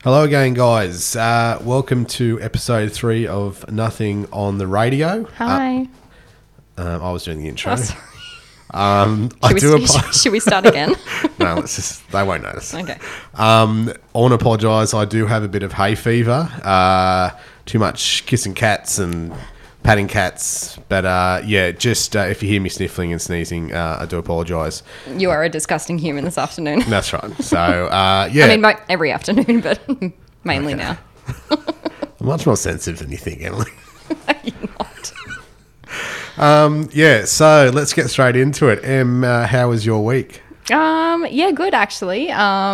Hello again, guys. Welcome to episode 3 of Nothing on the Radio. Hi. I was doing the intro. Oh, sorry. Should we start again? No, let's just, they won't notice. Okay. I want to apologise. I do have a bit of hay fever. Too much kissing cats and patting cats. But just if you hear me sniffling and sneezing, I do apologise. You are a disgusting human this afternoon. That's right. So, I mean, every afternoon, but mainly now. I'm much more sensitive than you think, Emily. You're not. So let's get straight into it. Em, how was your week? Yeah, good actually.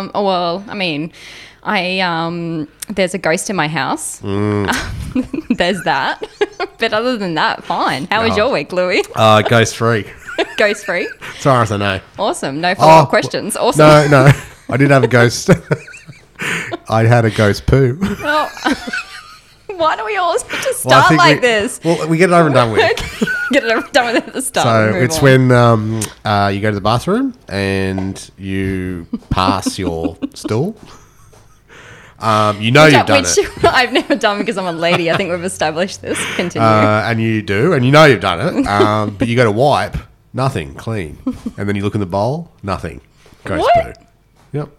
There's a ghost in my house. There's that. But other than that, fine. How was your week, Louis? Ghost free. Ghost free? As far as I know. Awesome. No follow-up questions. Awesome. No. I did have a ghost. I had a ghost poo. Oh. Why do we always have to start like this? Well, we get it over and done with. Get it over and done with at the start. So it's when you go to the bathroom and you pass your stool. You've done it. I've never done because I'm a lady. I think we've established this. Continue. And you do, and you know you've done it. But you go to wipe, nothing, clean. And then you look in the bowl, nothing. Ghost poo. Yep.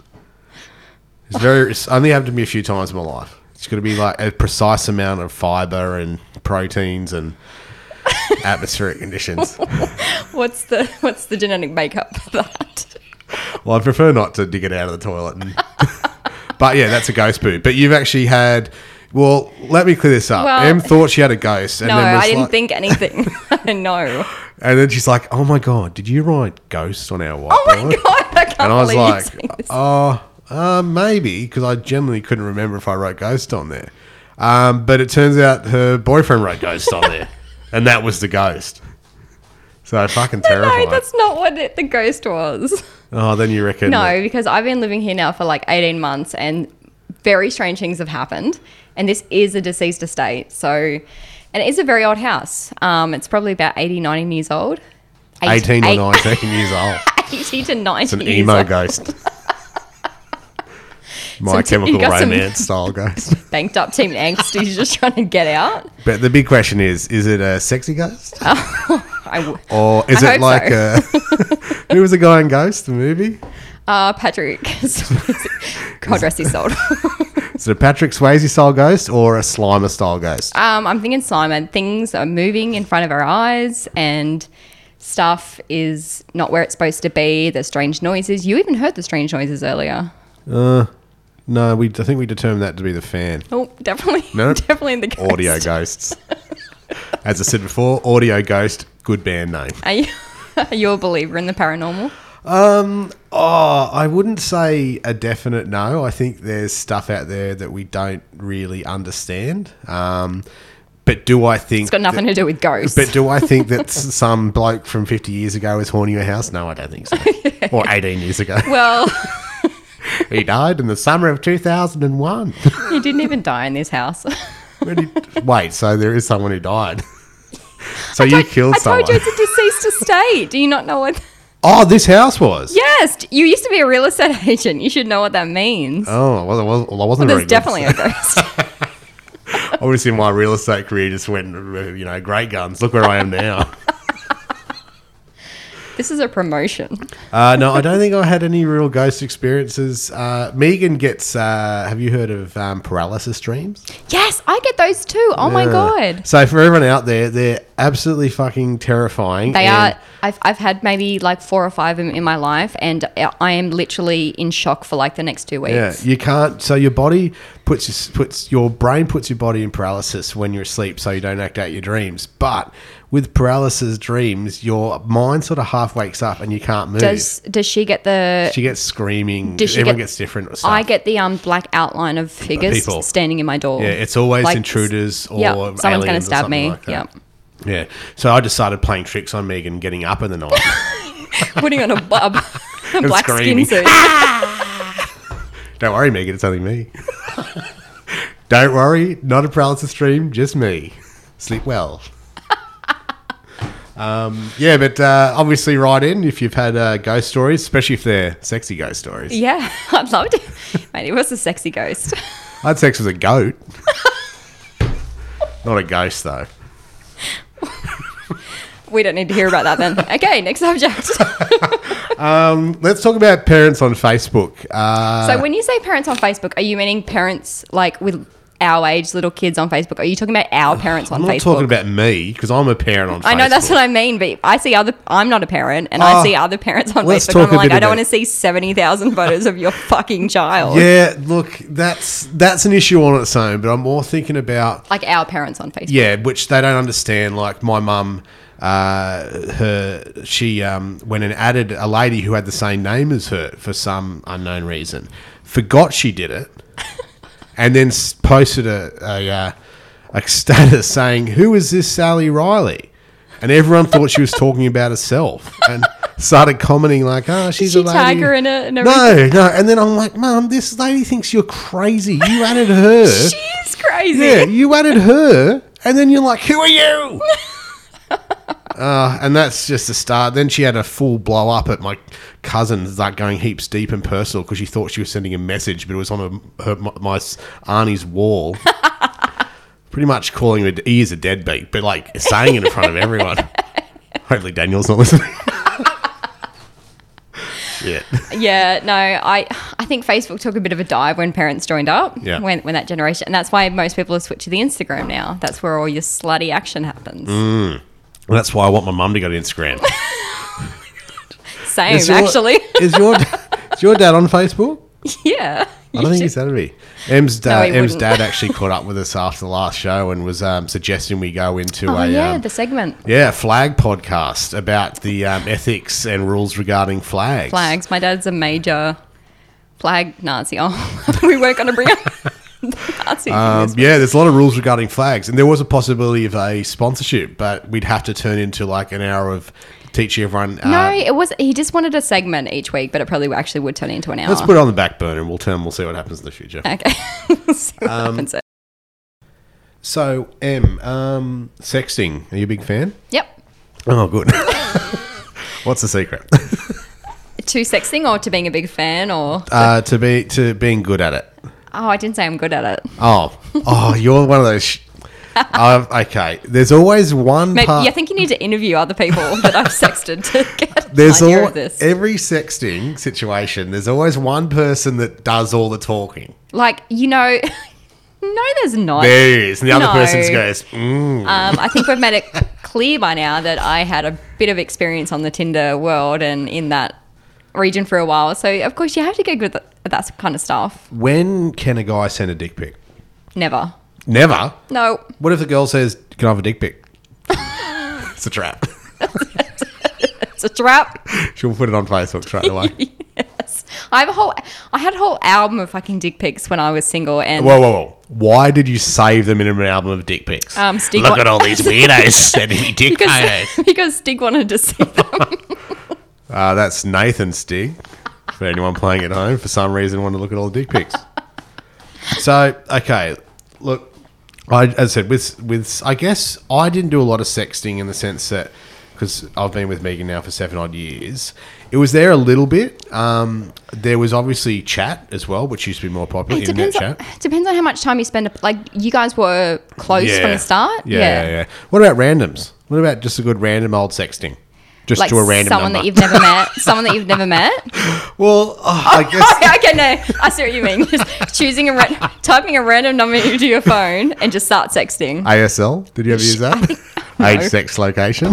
It's only happened to me a few times in my life. It's got to be like a precise amount of fibre and proteins and atmospheric conditions. What's the genetic makeup for that? Well, I prefer not to dig it out of the toilet. But yeah, that's a ghost poo. But you've actually had... Well, let me clear this up. Well, Em thought she had a ghost. And no, then I didn't think anything. No. And then she's like, oh my God, did you write ghost on our whiteboard? Oh my God, I can't and I was believe like, you're saying this. Maybe, because I generally couldn't remember if I wrote ghost on there. But it turns out her boyfriend wrote ghost on there. And that was the ghost. So fucking terrifying. No, that's not what the ghost was. Oh, then you reckon... No, because I've been living here now for like 18 months and very strange things have happened. And this is a deceased estate. And it is a very old house. It's probably about 80, 90 years old. 18 or 19 years old. 80 to 90 It's an years emo old. ghost. My Chemical Romance style ghost. Banked up teen angst he's just trying to get out. But the big question is it a sexy ghost? Or is I it hope like so. who was the guy in Ghost, the movie? Patrick. God rest his soul. Is it a Patrick Swayze style ghost or a Slimer style ghost? I'm thinking Simon. Things are moving in front of our eyes and stuff is not where it's supposed to be. There's strange noises. You even heard the strange noises earlier. No, I think we determined that to be the fan. Oh, definitely. No, Definitely in the ghost. Audio Ghosts. As I said before, Audio Ghost, good band name. Are you a believer in the paranormal? I wouldn't say a definite no. I think there's stuff out there that we don't really understand. But do I think... It's got nothing to do with ghosts. But do I think that some bloke from 50 years ago is haunting your house? No, I don't think so. Or 18 years ago. Well... He died in the summer of 2001. He didn't even die in this house. Wait, so there is someone who died. So you killed someone. I told you it's a deceased estate. Do you not know what... Oh, this house was? Yes. You used to be a real estate agent. You should know what that means. Oh, well, I wasn't very There's good. definitely a ghost. Obviously, my real estate career just went, great guns. Look where I am now. This is a promotion. No, I don't think I had any real ghost experiences. Megan gets, have you heard of paralysis dreams? Yes, I get those too. Oh my God. So for everyone out there, they're absolutely fucking terrifying. They are. I've had maybe like 4 or 5 in my life and I am literally in shock for like the next 2 weeks. Yeah, you can't. So your body your brain puts your body in paralysis when you're asleep, so you don't act out your dreams. But with paralysis dreams, your mind sort of half wakes up and you can't move. Does she get the... She gets screaming. Everyone gets different stuff. I get the black outline of figures standing in my door. Yeah, it's always like, intruders or aliens. Someone's going to stab me. Like that. Yeah. So I just started playing tricks on Megan, getting up in the night. Putting on a black skin suit. Don't worry, Megan, it's only me. Don't worry, not a paralysis dream, just me. Sleep well. But obviously write in if you've had ghost stories, especially if they're sexy ghost stories. Yeah, I'd love to. Mate, it was a sexy ghost. I had sex with a goat. Not a ghost, though. We don't need to hear about that then. Okay, next subject. Let's talk about parents on Facebook. So when you say parents on Facebook, are you meaning parents like with our age little kids on Facebook? Are you talking about our parents on I'm Facebook? not talking about me, because I'm a parent on Facebook. I know that's what I mean, but I see I'm not a parent, and I see other parents on let's Facebook. talk I'm a like, bit I don't about- want to see 70,000 photos of your fucking child. Yeah, look, that's an issue on its own, but I'm more thinking about, Like our parents on Facebook. yeah, which they don't understand. Like my mum, she went and added a lady who had the same name as her for some unknown reason. Forgot she did it, and then posted a status saying, "Who is this Sally Riley?" And everyone thought she was talking about herself, and started commenting like, "Oh, she's Did a she lady." tag her in it and everything? No. And then I'm like, "Mum, this lady thinks you're crazy. You added her." She is crazy. Yeah, you added her, and then you're like, "Who are you?" And that's just the start. Then she had a full blow up at my cousin, like going heaps deep and personal because she thought she was sending a message, but it was on my auntie's wall. Pretty much calling her, he is a deadbeat, but like saying it in front of everyone. Hopefully Daniel's not listening. Shit. Yeah, no, I think Facebook took a bit of a dive when parents joined up. Yeah. When that generation, and that's why most people have switched to the Instagram now. That's where all your slutty action happens. And that's why I want my mum to go to Instagram. Same, Is your- actually. Is your dad on Facebook? Yeah. I don't think he's added me. Em's No, he Em's wouldn't. dad actually caught up with us after the last show and was suggesting we go into Oh, a yeah, the segment. flag podcast about the ethics and rules regarding flags. Flags. My dad's a major flag Nazi. Oh, we weren't going to bring up Nazi. Yeah, there's a lot of rules regarding flags, and there was a possibility of a sponsorship, but we'd have to turn into like an hour of teaching everyone. No, it was. He just wanted a segment each week, but it probably actually would turn into an hour. Let's put it on the back burner, and we'll see what happens in the future. Okay. We'll see what happens. So, sexting. Are you a big fan? Yep. Oh, good. What's the secret? To sexting or to being a big fan or? To being good at it. Oh, I didn't say I'm good at it. Oh, you're one of those. Okay, there's always one Maybe, part. I think you need to interview other people that I've sexted to get There's an idea of this. every sexting situation. There's always one person that does all the talking. Like, no, there's not. There is, and the other No. person just goes, I think we've made it clear by now that I had a bit of experience on the Tinder world and in that region for a while. So, of course, you have to get good at that kind of stuff. When can a guy send a dick pic? Never. Never. No. What if the girl says, "Can I have a dick pic?" It's a trap. It's a trap. She'll put it on Facebook straight away. Yes. I had a whole album of fucking dick pics when I was single and Whoa. Why did you save them in an album of dick pics? Stig Look at all these weirdos sending me dick photos. because Stig wanted to see them. That's Nathan Stig. For anyone playing at home, for some reason, want to look at all the dick pics. So, okay, look, as I said, with I guess I didn't do a lot of sexting in the sense that because I've been with Megan now for 7 odd years, it was there a little bit. There was obviously chat as well, which used to be more popular. Internet chat. Depends on how much time you spend. Like, you guys were close from the start. Yeah. What about randoms? What about just a good random old sexting? Just Like to a random someone number. that you've never met. Someone that you've never met. Well, I guess. Okay, no, I see what you mean. Just choosing typing a random number into your phone and just start sexting. ASL? Did you ever use that? Age, sex, location.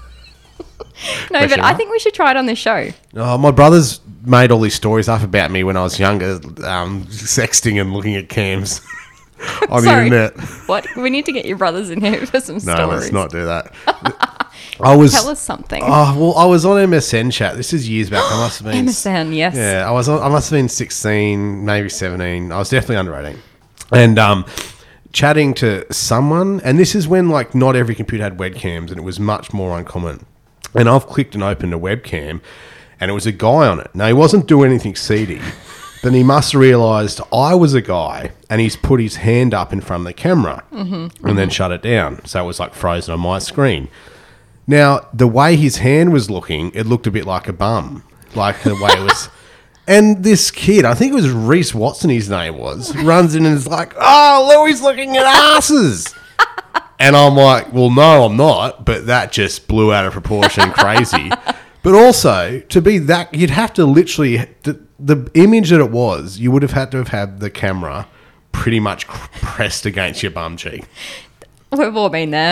No, but I think we should try it on this show. Oh, my brother's made all these stories up about me when I was younger, sexting and looking at cams on the internet. What? We need to get your brothers in here for some No, stories. let's not do that. I was. Tell us something. Oh well, I was on MSN chat. This is years back. I must have been MSN, yes. Yeah, I was. I must have been 16, maybe 17. I was definitely under 18, and chatting to someone. And this is when like not every computer had webcams, and it was much more uncommon. And I've clicked and opened a webcam, and it was a guy on it. Now he wasn't doing anything seedy, but he must have realised I was a guy, and he's put his hand up in front of the camera, and then shut it down, so it was like frozen on my screen. Now, the way his hand was looking, it looked a bit like a bum. Like the way it was... And this kid, I think it was Reese Watson, his name was, runs in and is like, "Oh, Louis looking at asses." And I'm like, "Well, no, I'm not." But that just blew out of proportion, crazy. But also, to be that, you'd have to literally the image that it was. You would have had to have had the camera pretty much pressed against your bum cheek. We've all been there.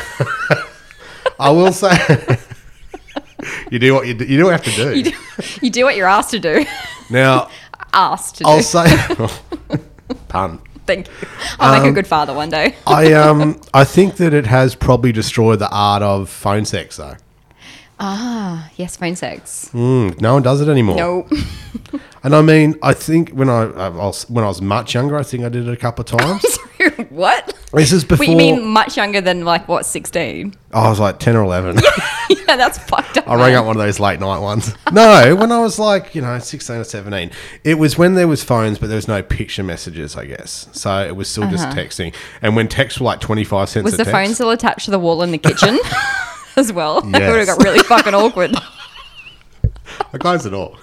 I will say, you do what you do have to do. You do what you're asked to do. Now, Asked to I'll do. say, pun. Thank you. I'll make a good father one day. I think that it has probably destroyed the art of phone sex, though. Yes, phone sex. No one does it anymore. No. And I mean, I think when I was much younger, I think I did it a couple of times. Sorry, what? This is before. Wait, you mean much younger than like what, 16? I was like 10 or 11. Yeah, that's fucked up. I rang up one of those late night ones. No, when I was like, 16 or 17. It was when there was phones, but there was no picture messages, I guess. So it was still just texting. And when texts were like 25 cents Was a the text. phone still attached to the wall in the kitchen as well? It Yes. would have got really fucking awkward. I closed the door.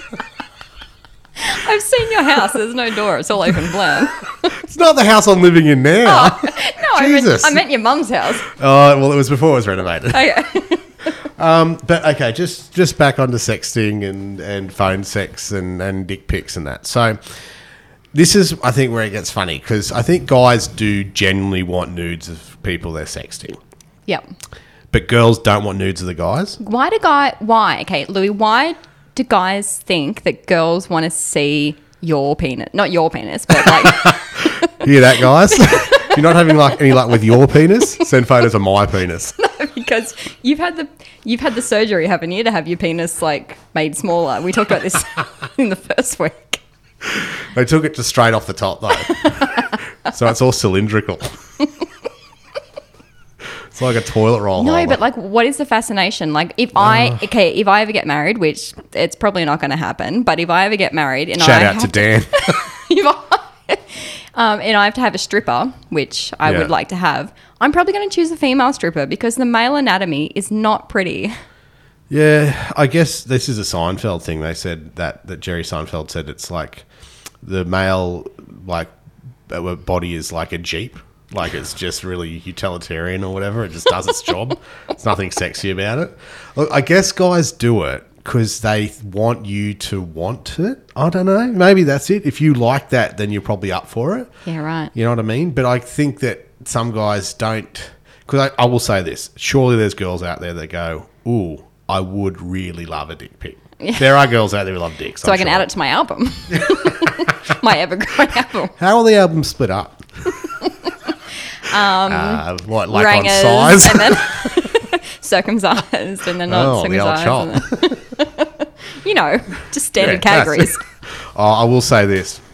I've seen your house. There's no door. It's all open plan. It's not the house I'm living in now. No, Jesus. I meant your mum's house. Well, it was before it was renovated. Okay. But okay, just back onto sexting and phone sex and dick pics and that. So this is, I think, where it gets funny because I think guys do genuinely want nudes of people they're sexting, Yep. but girls don't want nudes of the guys. Why? Okay, Louis, why do guys think that girls want to see your penis? Not your penis, but like... Hear that, guys? If you're not having any luck with your penis, send photos of my penis. Because you've had the surgery, haven't you, to have your penis like made smaller? We talked about this in the first week. They took it just straight off the top though, so it's all cylindrical. It's like a toilet roll. No, holder. but like, what is the fascination? Like, if I ever get married, which it's probably not going to happen, but if I ever get married and Shout out to Dan. and I have to have a stripper, which I would like to have, I'm probably going to choose a female stripper because the male anatomy is not pretty. Yeah, I guess this is a Seinfeld thing. They said that Jerry Seinfeld said it's like the male body is like a Jeep. Like it's just really utilitarian or whatever. It just does its job. There's nothing sexy about it. Look, I guess guys do it because they want you to want it. I don't know. Maybe that's it. If you like that, then you're probably up for it. Yeah, right. You know what I mean? But I think that some guys don't. Because I will say this. Surely there's girls out there that go, ooh, I would really love a dick pic. Yeah. There are girls out there who love dicks. So I can add it to my album. My ever-growing album. How are the albums split up? Like on Rangers, size? and then circumcised and then not the old circumcised. chop. Just standard Yeah, categories. I will say this.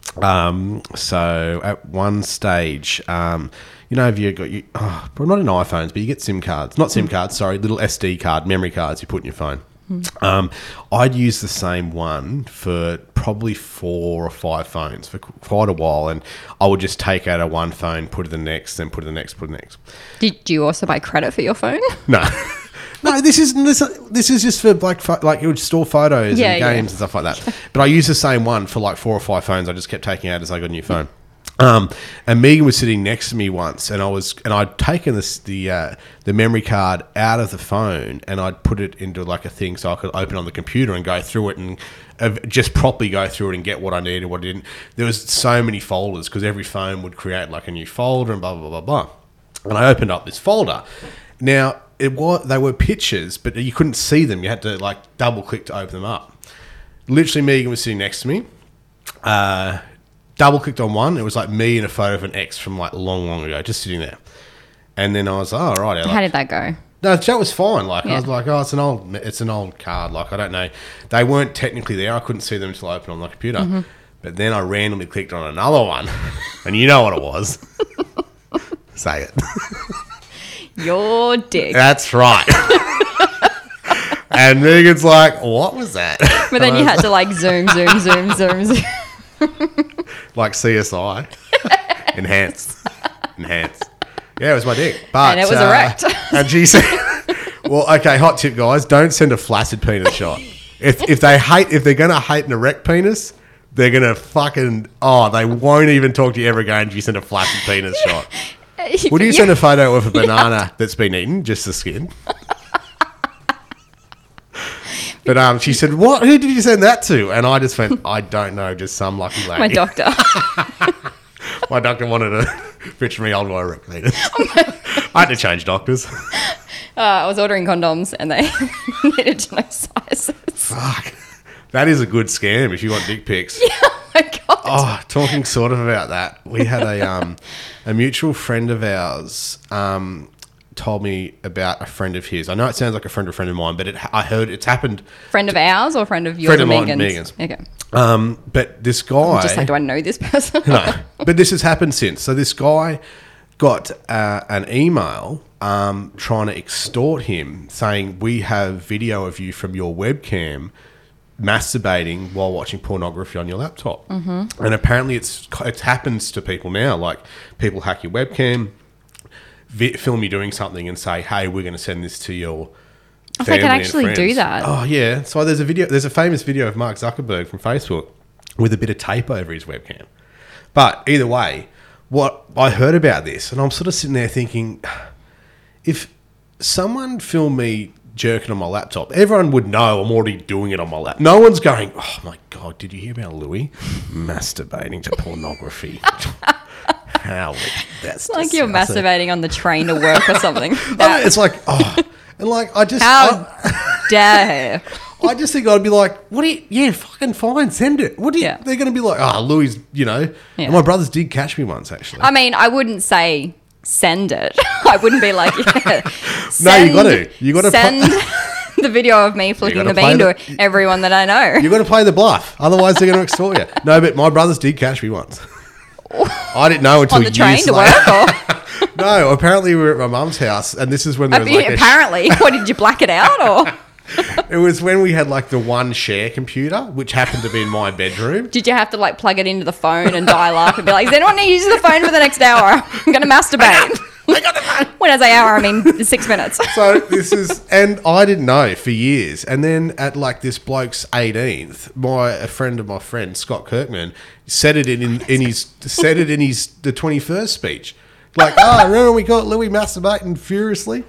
So at one stage, if you got well, not in iPhones, but you get SIM cards. Not SIM cards, sorry, little SD card, memory cards you put in your phone. I'd use the same one for probably 4 or 5 phones for quite a while, and I would just take out one phone, put it in the next, then put it in the next, put it in the next. Did you also buy credit for your phone? No. No, this is just for like it would store photos and games and stuff like that. But I used the same one for like 4 or 5 phones. I just kept taking out as I got a new phone. And Megan was sitting next to me once, and I'd taken the memory card out of the phone, and I'd put it into like a thing so I could open on the computer and go through it and just properly go through it and get what I needed, what I didn't. There was so many folders because every phone would create like a new folder and blah blah blah blah. And I opened up this folder. Now they were pictures, but you couldn't see them. You had to like double click to open them up. Literally, Megan was sitting next to me. Double clicked on one. It was like me and a photo of an ex from like long, long ago, just sitting there. And then I was like, oh, right. How did that go? No, the chat was fine. Like I was like, oh, it's an old card. Like I don't know. They weren't technically there. I couldn't see them until I opened on the computer. Mm-hmm. But then I randomly clicked on another one, and you know what it was. Say it. Your dick. That's right. And Megan's like, what was that? But then you had to like zoom. Like CSI. Enhanced. Yeah, it was my dick. But, and it was erect. And she said, well, okay, hot tip, guys. Don't send a flaccid penis shot. if they're gonna hate an erect penis, they're gonna fucking they won't even talk to you ever again if you send a flaccid penis shot. Would you send a photo of a banana that's been eaten, just the skin? But she said, "What? Who did you send that to?" And I just went, "I don't know, just some lucky lady." My doctor. My doctor wanted a picture of me holding my erect penis. I had to change doctors. I was ordering condoms and they needed to know sizes. Fuck. That is a good scam if you want dick pics. Yeah, oh my God. Oh, talking sort of about that. We had a mutual friend of ours told me about a friend of his. I know it sounds like a friend of mine, but I heard it's happened. Friend of ours or friend of yours? Friend of mine, Megan's. Okay. But this guy... I'm just like, do I know this person? No, but this has happened since. So this guy got an email trying to extort him, saying, we have video of you from your webcam masturbating while watching pornography on your laptop. Mm-hmm. And apparently it happens to people now. Like, people hack your webcam, film you doing something and say, hey, we're going to send this to your if they family can actually and do friends. that. Oh, yeah. So there's a famous video of Mark Zuckerberg from Facebook with a bit of tape over his webcam. But either way, what I heard about this, and I'm sort of sitting there thinking, if someone filmed me jerking on my laptop, everyone would know I'm already doing it on my laptop. No one's going, oh my God, did you hear about Louis masturbating to pornography? How? That's like you're masturbating on the train to work or something. It's like, and like, I just... How dare. I just think I'd be like, what do you... Yeah, fucking fine, send it. What do you... Yeah. They're going to be like, Louis, Yeah. And my brothers did catch me once, actually. I mean, I wouldn't say send it. I wouldn't be like, no, you got to. You got to send the video of me flicking the bean to everyone that I know. You got to play the bluff. Otherwise, they're going to extort you. No, but my brothers did catch me once. I didn't know until on the train to later. work, or no, apparently we were at my mum's house, and this is when there was like apparently. What, did you black it out, or? It was when we had like the one share computer, which happened to be in my bedroom. Did you have to like plug it into the phone and dial up and be like, does anyone need to use the phone for the next hour? I'm going to masturbate. I got the phone. When I say hour, I mean 6 minutes. So this is, and I didn't know for years. And then at like this bloke's 18th, a friend of my friend, Scott Kirkman, said it in his the 21st speech. Like, remember we caught Louis masturbating furiously?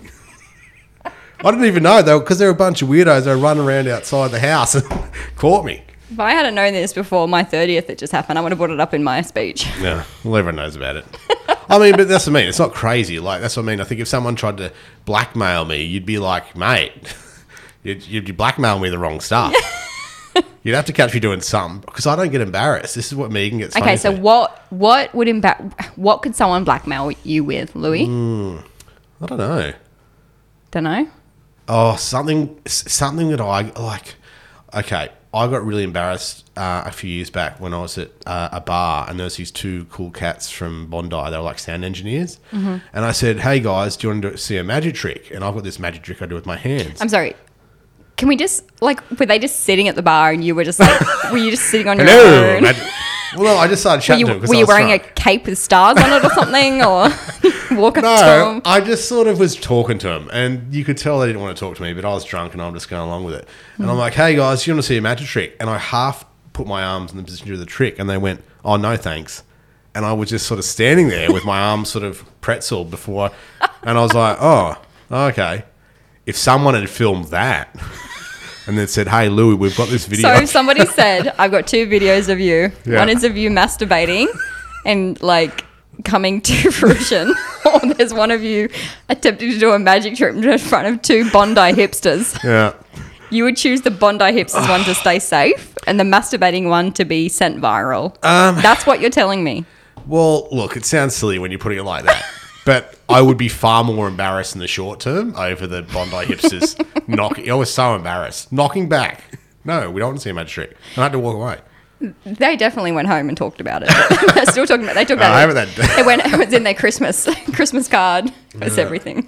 I didn't even know, though, because there were a bunch of weirdos that were running around outside the house and caught me. If I hadn't known this before my 30th that just happened, I would have brought it up in my speech. Yeah, well, everyone knows about it. I mean, but that's what I mean. It's not crazy. Like, that's what I mean. I think if someone tried to blackmail me, you'd be like, mate, you'd blackmail me the wrong stuff. You'd have to catch me doing something, because I don't get embarrassed. This is what Megan gets. Okay, so what could someone blackmail you with, Louis? I don't know. Don't know. Oh, something that I like. Okay, I got really embarrassed a few years back when I was at a bar, and there was these two cool cats from Bondi. They were like sound engineers, and I said, "Hey guys, do you want to see a magic trick?" And I've got this magic trick I do with my hands. I'm sorry. Can we just were they just sitting at the bar and you were just like, were you just sitting on your Hello, own? Well, no, I just started chatting to them. Were you wearing a cape with stars on it or something, or walk up to them? I just sort of was talking to them, and you could tell they didn't want to talk to me, but I was drunk and I'm just going along with it. And I'm like, "Hey guys, you want to see a magic trick?" And I half put my arms in the position to do the trick, and they went, "Oh no, thanks." And I was just sort of standing there with my arms sort of pretzel before, and I was like, "Oh, okay." If someone had filmed that and then said, "Hey, Louis, we've got this video." So somebody said, "I've got 2 videos of you. Yeah. One is of you masturbating and like coming to fruition, or there's one of you attempting to do a magic trick in front of 2 Bondi hipsters." Yeah. You would choose the Bondi hipsters one to stay safe and the masturbating one to be sent viral. That's what you're telling me. Well, look, it sounds silly when you're putting it like that. But I would be far more embarrassed in the short term over the Bondi hipsters knocking. I was so embarrassed. Knocking back. No, we don't want to see a magic trick. I had to walk away. They definitely went home and talked about it. They're still talking about it. They talked about it. It was in their Christmas card. It was everything.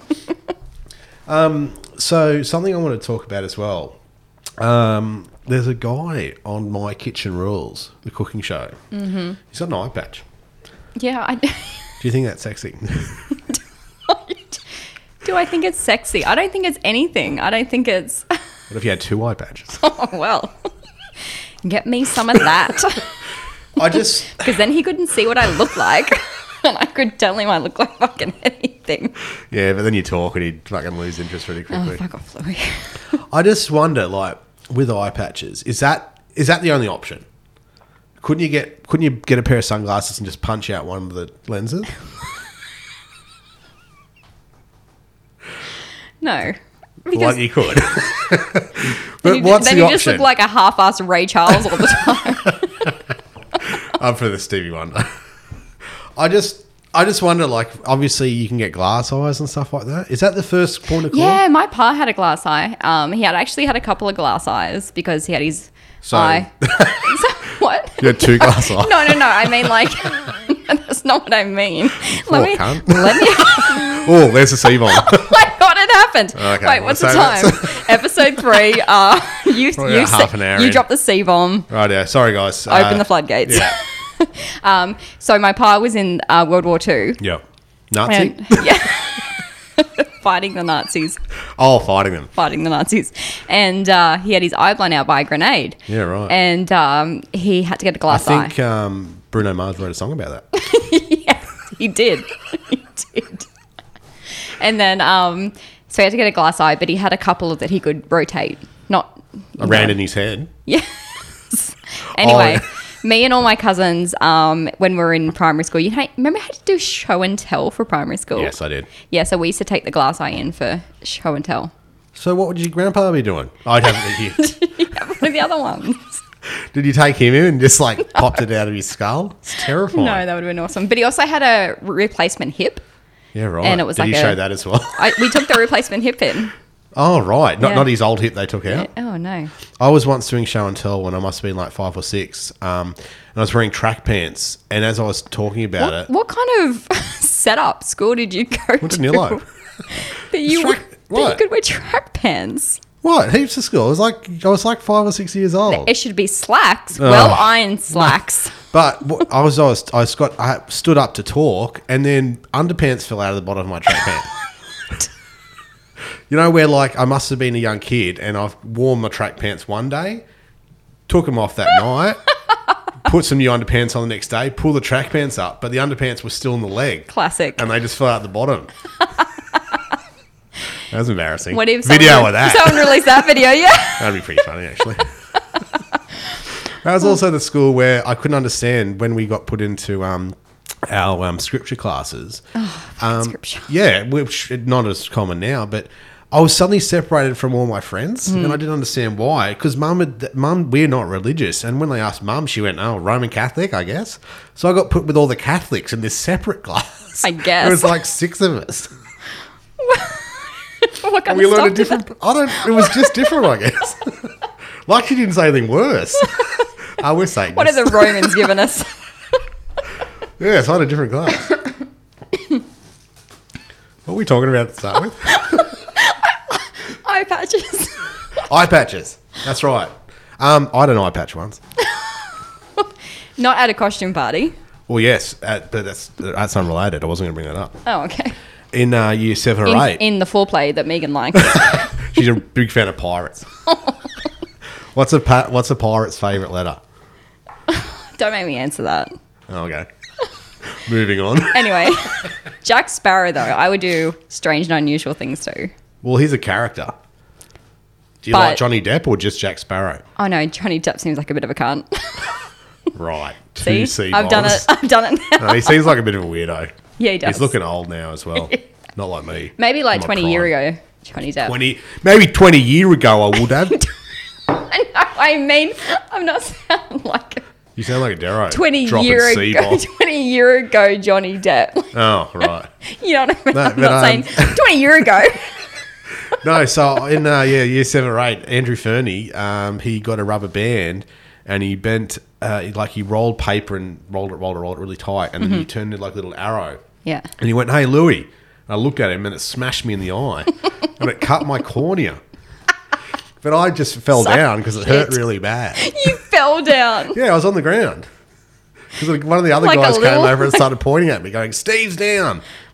So something I want to talk about as well. There's a guy on My Kitchen Rules, the cooking show. Mm-hmm. He's got an eye patch. Yeah, Do you think that's sexy? Do I think it's sexy? I don't think it's anything. I don't think it's... What if you had 2 eye patches? Oh, well. Get me some of that. I just... Because then he couldn't see what I look like. And I could tell him I look like fucking anything. Yeah, but then you talk and he'd fucking lose interest really quickly. Oh, fuck off, Louis. I just wonder, like, with eye patches, is that the only option? Couldn't you get a pair of sunglasses and just punch out one of the lenses? No. Well, you could. But then what's then the you option? just look like a half-assed Ray Charles all the time. I'm for the Stevie Wonder. I just wonder, like, obviously you can get glass eyes and stuff like that. Is that the first point of call? Yeah, my pa had a glass eye. He had actually had a couple of glass eyes because he had his eye. So, what? You had 2 glass eyes. No. I mean, like, that's not what I mean. Cunt. Let me. Oh, there's the C-bomb. Oh my God, it happened. Okay, Wait, what's the time? Episode 3. You half an hour you in. dropped the C-bomb. Right, yeah. Sorry, guys. Open the floodgates. Yeah. So my pa was in World War II. Yeah. Nazi? And, yeah. Fighting the Nazis. Oh, fighting them. Fighting the Nazis. And he had his eye blown out by a grenade. Yeah, right. And he had to get a glass eye. I think Bruno Mars wrote a song about that. Yes, he did. He did. And then, so he had to get a glass eye, but he had a couple that he could rotate. Not... Around in his head. Yes. Anyway... Oh. Me and all my cousins, when we were in primary school, remember how to do show and tell for primary school? Yes, I did. Yeah, so we used to take the glass eye in for show and tell. So what would your grandpa be doing? I'd have it here. Yeah, one of the other ones. Did you take him in and just like popped it out of his skull? It's terrifying. No, that would have been awesome. But he also had a replacement hip. Yeah, right. And it was Did like he show that as well? We took the replacement hip in. Oh, right. Yeah. Not his old hip they took out. Yeah. Oh, no. I was once doing show and tell when I must have been like 5 or 6. And I was wearing track pants. And as I was talking about it... What kind of setup school did you go Went to to? Nilo. that you What? could wear track pants. What? Heaps of school. I was like 5 or 6 years old. It should be slacks. Well-ironed slacks. But I stood up to talk, and then underpants fell out of the bottom of my track pants. You know, where like I must have been a young kid, and I've worn my track pants one day, took them off that night, put some new underpants on the next day, pull the track pants up, but the underpants were still in the leg. Classic. And they just fell out the bottom. That was embarrassing. What if video of that? Someone released that video, yeah. That'd be pretty funny, actually. That was also the school where I couldn't understand when we got put into our scripture classes. Scripture. Yeah, which is not as common now, but I was suddenly separated from all my friends, and I didn't understand why. Because mum, we're not religious, and when they asked mum, she went, "Oh, Roman Catholic, I guess." So I got put with all the Catholics in this separate class. I guess. There was like 6 of us. What kind And we of learned a stuff did different. It was just different, I guess. Like she didn't say anything worse. I was saying. What are the Romans giving us? Yeah, it's not a different class. What are we talking about to start with? Eye patches. Eye patches. That's right. I had an eye patch once. Not at a costume party. Well, yes, but that's unrelated. I wasn't going to bring that up. Oh, okay. In year 7 or 8. In the foreplay that Megan likes. She's a big fan of pirates. What's a pirate's favourite letter? Don't make me answer that. Oh, okay. Moving on. Anyway, Jack Sparrow, though, I would do strange and unusual things too. Well, he's a character. Do you But- like Johnny Depp or just Jack Sparrow? Oh, no, Johnny Depp seems like a bit of a cunt. Right. See? I've done it now. No, he seems like a bit of a weirdo. Yeah, he does. He's looking old now as well. Not like me. Maybe like I'm 20 years ago, Johnny Depp. Maybe 20 years ago I would have. I mean, I'm not sounding like You sound like a Darrow. 20 dropping year C-bomb. ago, 20 year ago Johnny Depp. Oh, right. You know what I mean? No, I'm but, not saying 20 year ago. No, so in year 7 or 8, Andrew Fernie, he got a rubber band and he bent, he rolled paper and rolled it really tight, and then he turned it like a little arrow. Yeah. And he went, "Hey, Louis." And I looked at him and it smashed me in the eye and it cut my cornea. But I just fell down because it hurt really bad. You fell down. Yeah, I was on the ground. Because one of the other Like a guys came little- over and started pointing at me, going, "Steve's down."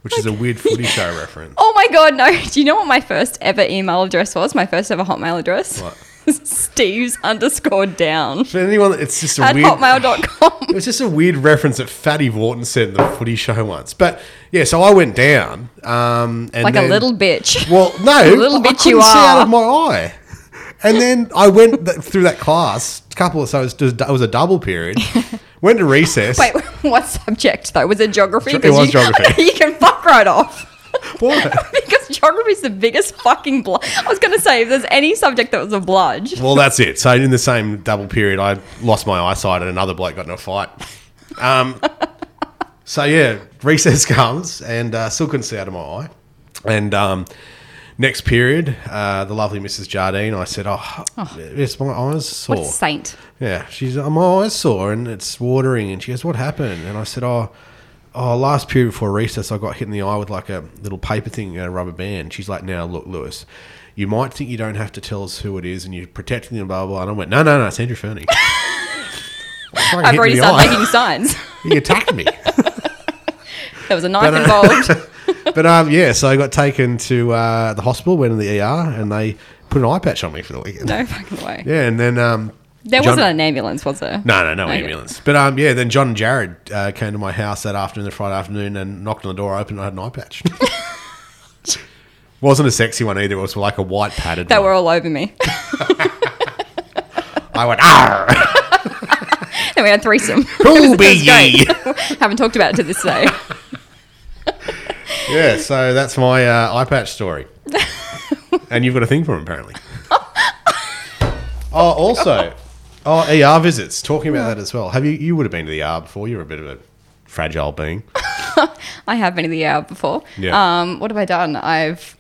which is a weird footy show reference. Oh my God, no. Do you know what my first ever email address was? My first ever Hotmail address? What? Steves_down For anyone, it's just a at weird. hotmail.com. It was just a weird reference that Fatty Vorton said in the footy show once. But yeah, so I went down. And Like then, a little bitch. Well, no, A little I bitch couldn't you see out are. of my eye. And then I went through that class, it was a double period. Went to recess. Wait, what subject though? Was it geography? It was geography. You can fuck right off. What? Because geography's the biggest fucking I was going to say, if there's any subject that was a bludge. Well, that's it. So in the same double period, I lost my eyesight and another bloke got in a fight. So yeah, recess comes and still couldn't see out of my eye. And next period, the lovely Mrs. Jardine, I said, yes, my eye's sore. What a saint. Yeah, she's my eye's sore and it's watering. And she goes, what happened? And I said, last period before recess, I got hit in the eye with like a little paper thing, a rubber band. She's like, now look, Lewis, you might think you don't have to tell us who it is and you're protecting them, blah, blah, blah. And I went, no, it's Andrew Fernie. I've already started making signs. He attacked me. There was a knife involved. But yeah, so I got taken to the hospital, went in the ER, and they put an eye patch on me for the weekend. No fucking way. Yeah, and then There wasn't an ambulance, was there? No Okay. ambulance. But yeah, then John and Jared came to my house that afternoon, the Friday afternoon, and knocked on the door open and I had an eye patch. Wasn't a sexy one either. It was like a white padded They one. were all over me. I went, "Arr!" And we had threesome. Cool It was ye. great. Haven't talked about it to this day. Yeah, so that's my eye patch story. And you've got a thing for him, apparently. Also, ER visits. Talking about that as well. Have you would have been to the ER before? You're a bit of a fragile being. I have been to the ER before. Yeah. What have I done? I've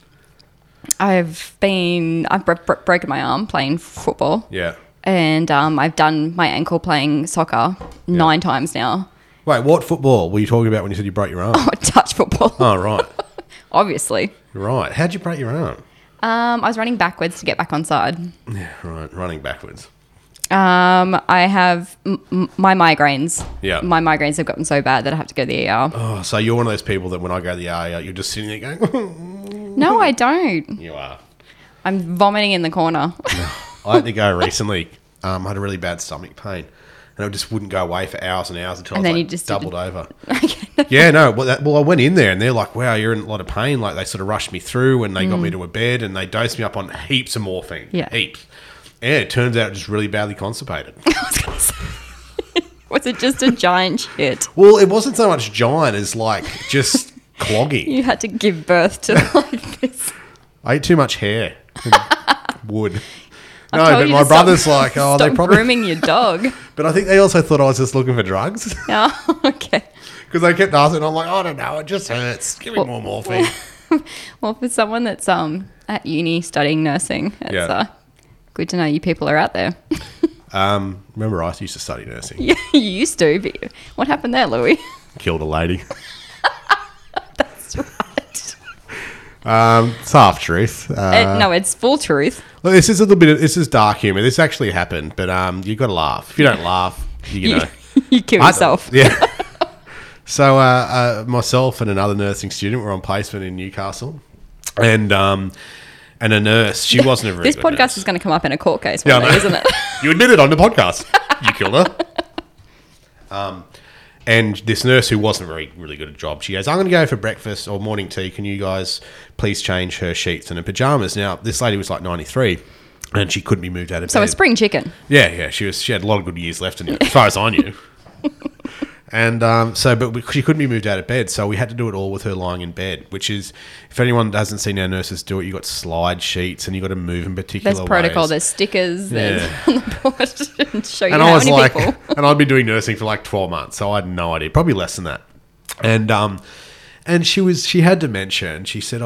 broken my arm playing football. Yeah. And I've done my ankle playing soccer 9 times now. Wait, what football were you talking about when you said you broke your arm? Oh, touch football. Oh, right. Obviously. Right. How'd you break your arm? I was running backwards to get back on side. Yeah, right. Running backwards. I have my migraines. Yeah. My migraines have gotten so bad that I have to go to the ER. Oh, so you're one of those people that when I go to the ER, you're just sitting there going, No, I don't. you are. I'm vomiting in the corner. I had to go recently. I had a really bad stomach pain. And it just wouldn't go away for hours and hours until And I then was you like just doubled over. Okay. Yeah, no. Well, I went in there and they're like, wow, you're in a lot of pain. Like they sort of rushed me through and they got me to a bed and they dosed me up on heaps of morphine. Yeah. Heaps. Yeah, it turns out just really badly constipated. I was going to say. Was it just a giant shit? Well, it wasn't so much giant as like just cloggy. You had to give birth to like this. I ate too much hair. And wood. I No, told but you my to brother's stop- like, oh, they stop probably. grooming your dog. But I think they also thought I was just looking for drugs Oh, okay. because they kept asking. I'm like, I don't know, it just hurts. Give me more morphine. Well, for someone that's at uni studying nursing, it's Yeah. good to know you people are out there. Remember, I used to study nursing. You used to, but what happened there, Louis? Killed a lady. That's right. It's half truth. No, it's full truth. Look, this is a little bit. This is dark humor. This actually happened, but you got to laugh. If you don't laugh, you know. You kill yourself. Yeah. So myself and another nursing student were on placement in Newcastle, and a nurse. She wasn't a very This good podcast nurse. is going to come up in a court case Yeah, one I day, know. isn't it? You admitted on the podcast. You killed her. And this nurse who wasn't really good at a job, she goes, I'm going to go for breakfast or morning tea. Can you guys please change her sheets and her pajamas? Now, this lady was like 93 and she couldn't be moved out of bed. So a spring chicken. Yeah. She had a lot of good years left in her, as far as I knew. And but she couldn't be moved out of bed, so we had to do it all with her lying in bed, which is, if anyone hasn't seen our nurses do it, you got slide sheets and you got to move in particular There's protocol. ways. There's stickers. There's Yeah. on the board and show you And how I was many like, people. and I'd been doing nursing for like 12 months, so I had no idea, probably less than that. And she had dementia, and she said,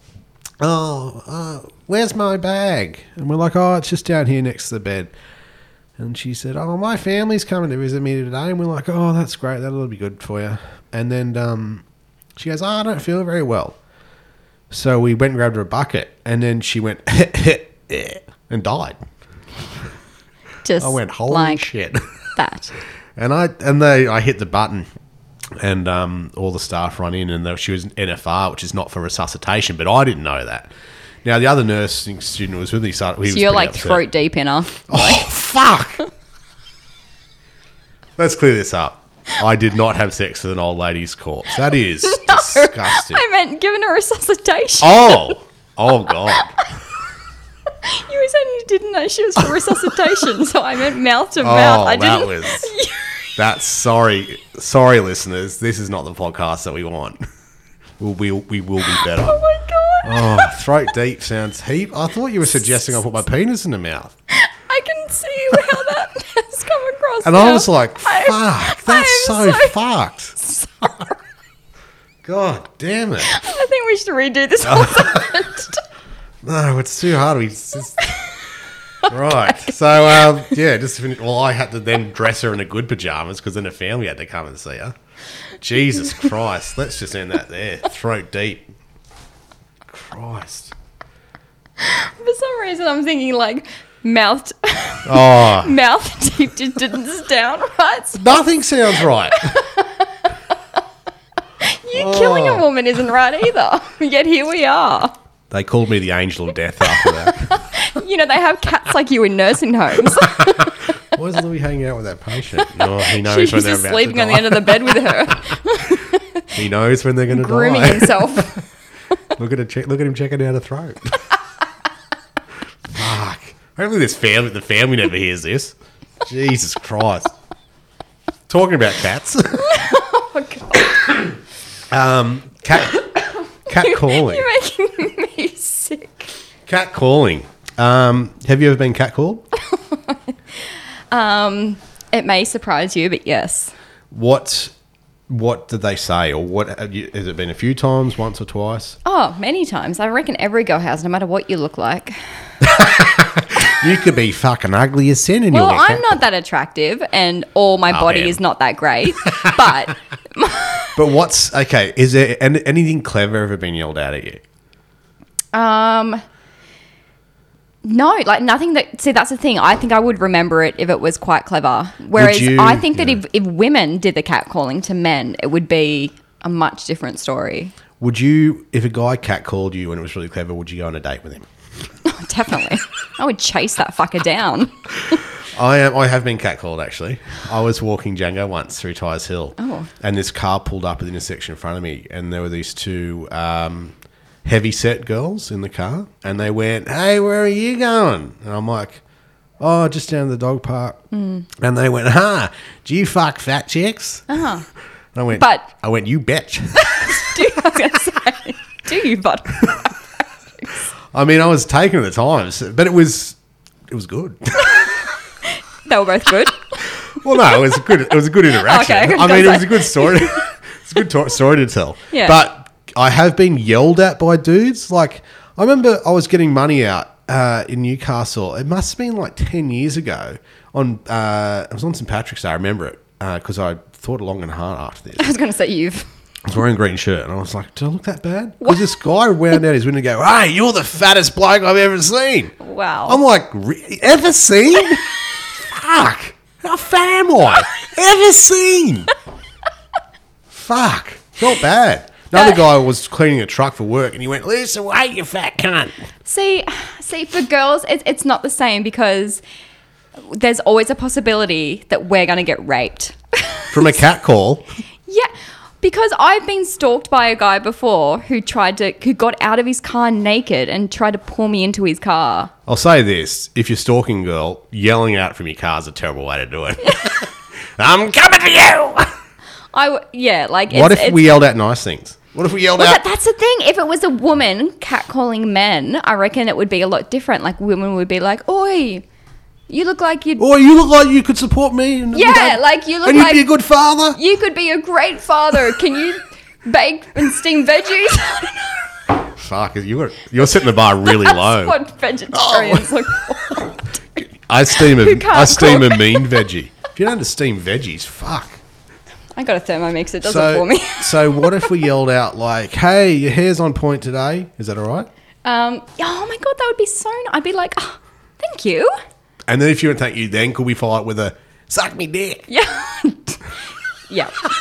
where's my bag? And we're like, oh, it's just down here next to the bed. And she said, oh, my family's coming to visit me today. And we're like, oh, that's great. That'll be good for you. And then she goes, oh, I don't feel very well. So we went and grabbed her a bucket. And then she went, and died. Just I went, holy like shit. that. And I hit the button. And all the staff run in, and she was an NFR, which is not for resuscitation, but I didn't know that. Now, the other nursing student was with me, so you're like upset. Throat deep in her. Oh, fuck! Let's clear this up. I did not have sex with an old lady's corpse. That is disgusting. I meant giving her resuscitation. Oh God. You were saying you didn't know she was for resuscitation, so I meant mouth to mouth. I didn't. That's sorry, listeners. This is not the podcast that we want. We will be better. Oh my god. Oh, throat deep sounds heap. I thought you were suggesting I put my penis in the mouth. I can see how that has come across. And now. I was like, fuck, that's so fucked. Sorry. God damn it. I think we should redo this whole segment. No, it's too hard. Right. So, I had to then dress her in a good pajamas because then her family had to come and see her. Jesus Christ. Let's just end that there. Throat deep. Christ. For some reason, I'm thinking like mouth deep just didn't sound right. Nothing sounds right. Killing a woman isn't right either. Yet here we are. They called me the angel of death after that. You know, they have cats like you in nursing homes. Why is Louis hanging out with that patient? Oh, he knows when they're about to die. She's sleeping on the end of the bed with her. He knows when they're going to die. Grooming himself. Look at him checking out a throat. Fuck. Hopefully the family never hears this. Jesus Christ. Talking about cats. Oh, God. Cat calling. You're making me sick. Cat calling. Have you ever been catcalled? It may surprise you, but yes. What did they say, or what has it been? A few times, once or twice? Oh, many times. I reckon every girl has, no matter what you look like. You could be fucking ugly as sin, and well, I'm not that attractive, and all my body is not that great, but. But what's okay? Is there anything clever ever been yelled out at you? No, like nothing that. See, that's the thing. I think I would remember it if it was quite clever. Whereas I think that if women did the catcalling to men, it would be a much different story. Would you, if a guy catcalled you and it was really clever, would you go on a date with him? Oh, definitely. I would chase that fucker down. I have been catcalled, actually. I was walking Django once through Tyers Hill. Oh. And this car pulled up at the intersection in front of me, and there were these two heavy-set girls in the car, and they went, "Hey, where are you going?" And I'm like, "Oh, just down to the dog park." And they went, "Do you fuck fat chicks?" Uh-huh. And I went, "You bitch." I was going to say, do you, bud? I mean, I was taken at the times, but it was good. They were both good. Well, no, it was good. It was a good interaction. Okay, I mean, it was a good story. It's a good story to tell. Yeah. But I have been yelled at by dudes. Like, I remember I was getting money out in Newcastle. It must have been like 10 years ago. It was on St. Patrick's Day. I remember it because I thought long and hard after this. I was going to say I was wearing a green shirt, and I was like, "Do I look that bad?" Because this guy wound out his window and go, "Hey, you're the fattest bloke I've ever seen." Wow. I'm like, "Ever seen?" Fuck. How fat am I? Ever seen? Fuck. Felt bad. Another guy was cleaning a truck for work, and he went, "Listen, wait, you fat cunt." See, for girls, it's not the same because there's always a possibility that we're going to get raped. From a cat call? Yeah. Because I've been stalked by a guy before who got out of his car naked and tried to pull me into his car. I'll say this. If you're stalking a girl, yelling out from your car is a terrible way to do it. I'm coming for you! What if we yelled out nice things? What if we yelled out... That's the thing. If it was a woman catcalling men, I reckon it would be a lot different. Like, women would be like, "Oi, you look like you'd... Or you look like you could support me. And you look like... And you'd be a good father. You could be a great father. Can you bake and steam veggies?" Fuck, you're setting the bar really low. That's what vegetarians look for. I steam a mean veggie. If you don't have to steam veggies, fuck. I got a Thermomix. It does it for me. So what if we yelled out like, "Hey, your hair's on point today"? Is that all right? Oh my God, that would be so nice. I'd be like, "Oh, thank you." And then if you don't thank you, then could we follow up with a "suck me dick"? Yeah. Yeah.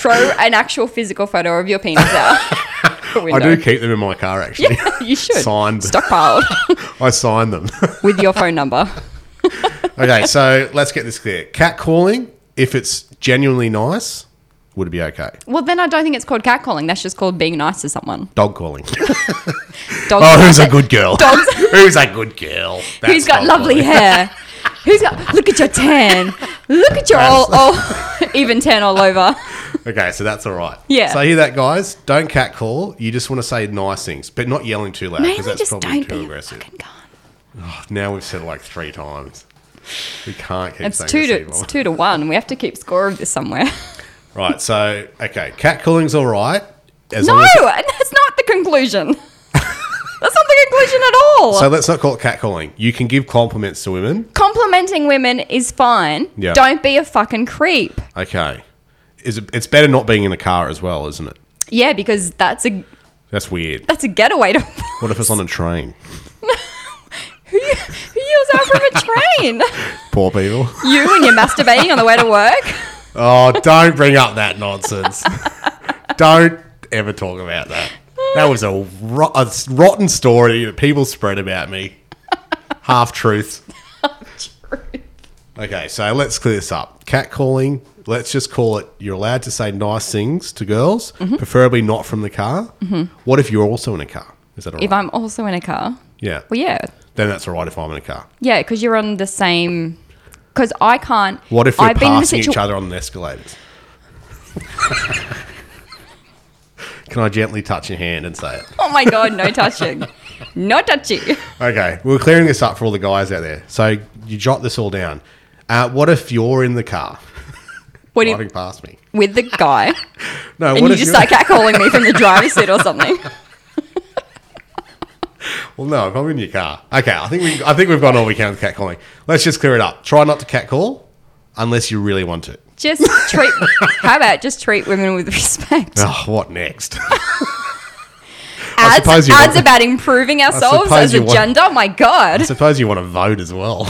throw an actual physical photo of your penis out. I do keep them in my car, actually. Yeah, you should. Signed. Stockpiled. I signed them. With your phone number. Okay, so let's get this clear. Catcalling, if it's genuinely nice, would it be okay? Well, then I don't think it's called catcalling. That's just called being nice to someone. Dog calling. Dogs who's a good girl? Dogs. Who's a good girl? That's Who's got dog lovely calling. hair? Who's got... Look at your tan. Look at your all even tan all over. Okay, so that's all right. Yeah. So hear that, guys? Don't catcall. You just want to say nice things, but not yelling too loud Mainly because that's just probably don't too be aggressive. a fucking cunt. Oh, now we've said it like 3 times. We can't keep It's saying two this to 2-1. We have to keep score of this somewhere. Right, so, okay, catcalling's all right. As No, long as that's not the conclusion. That's not the conclusion at all. so let's not call it catcalling. You can give compliments to women. Complimenting women is fine. Yeah. Don't be a fucking creep. Okay. It's better not being in a car as well, isn't it? Yeah, because that's a That's weird. getaway to... What if it's on a train? Who yells out from a train? Poor people. You when you're masturbating on the way to work? Oh, don't bring up that nonsense. Don't ever talk about that. That was a rotten story that people spread about me. Half truths. Okay, so let's clear this up. Catcalling, let's just call it, you're allowed to say nice things to girls, preferably not from the car. What if you're also in a car? Is that all right? If I'm also in a car? Yeah. Well, yeah. Then that's all right if I'm in a car. Yeah, because you're on the same... Because I can't... What if we're I've been in the passing situ- each other on the escalators? Can I gently touch your hand and say it? Oh my God, no touching. No touchy. Okay, we're clearing this up for all the guys out there. So you jot this all down. What if you're in the car What do driving you... past me? With the guy, No, and what you if just you're... start catcalling me from the driver's seat or something. Well, no, if I'm in your car. Okay, I think we've gone all we can with catcalling. Let's just clear it up. Try not to catcall unless you really want to. Just treat... How about just treat women with respect? Oh, what next? Ads, suppose you ads want- about improving ourselves suppose as a you want- gender? My God. I suppose you want to vote as well.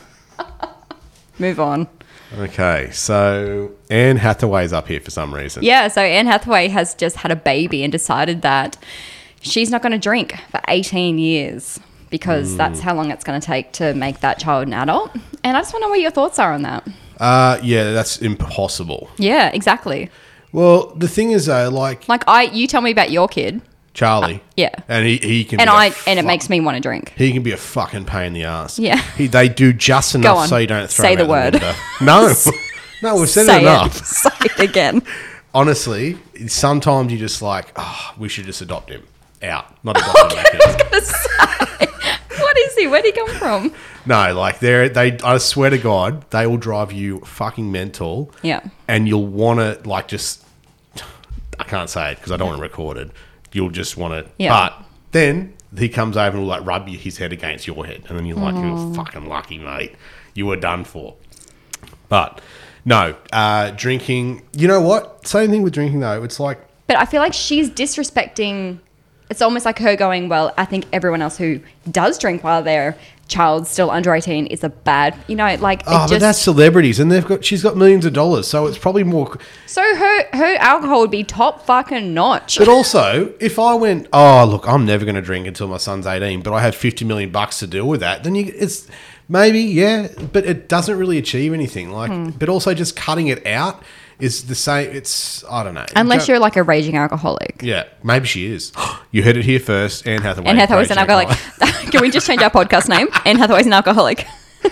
Move on. Okay, so Anne Hathaway's up here for some reason. Yeah, so Anne Hathaway has just had a baby and decided that she's not going to drink for 18 years because that's how long it's going to take to make that child an adult. And I just want to know what your thoughts are on that. Yeah, that's impossible. Yeah, exactly. Well, the thing is, though, like You tell me about your kid. Charlie. Yeah. And he can And be it makes me want to drink. he can be a fucking pain in the ass. Yeah. They do just enough on. so you don't throw Say him the out word. window. No. No, we've said Say it enough. Say it again. Honestly, sometimes you just like, we should just adopt him out. Not adopt him back in. Gonna say, what is he? Where'd he come from? No, like I swear to God, they will drive you fucking mental. Yeah. And you'll want to like just, I can't say it because I don't want to record it. You'll just want to, Yeah. but then he comes over and will like rub his head against your head. And then you're like, you're fucking lucky, mate. You were done for. But no, drinking, you know what? Same thing with drinking though. It's like, But I feel like she's disrespecting. It's almost like her going, well, I think everyone else who does drink while their child's still under 18 is a bad, like it but that's celebrities and she's got millions of dollars. So it's probably more. So her alcohol would be top fucking notch. But also, if I went, oh, look, I'm never going to drink until my son's 18, but I have $50 million to deal with that, then it's maybe, yeah, but it doesn't really achieve anything. Like, but also just cutting it out is the same. It's, I don't know. Unless you're like a raging alcoholic. Yeah, maybe she is. You heard it here first. Anne Hathaway. Anne Hathaway's an raging alcoholic. Can we just change our podcast name? Anne Hathaway's an alcoholic.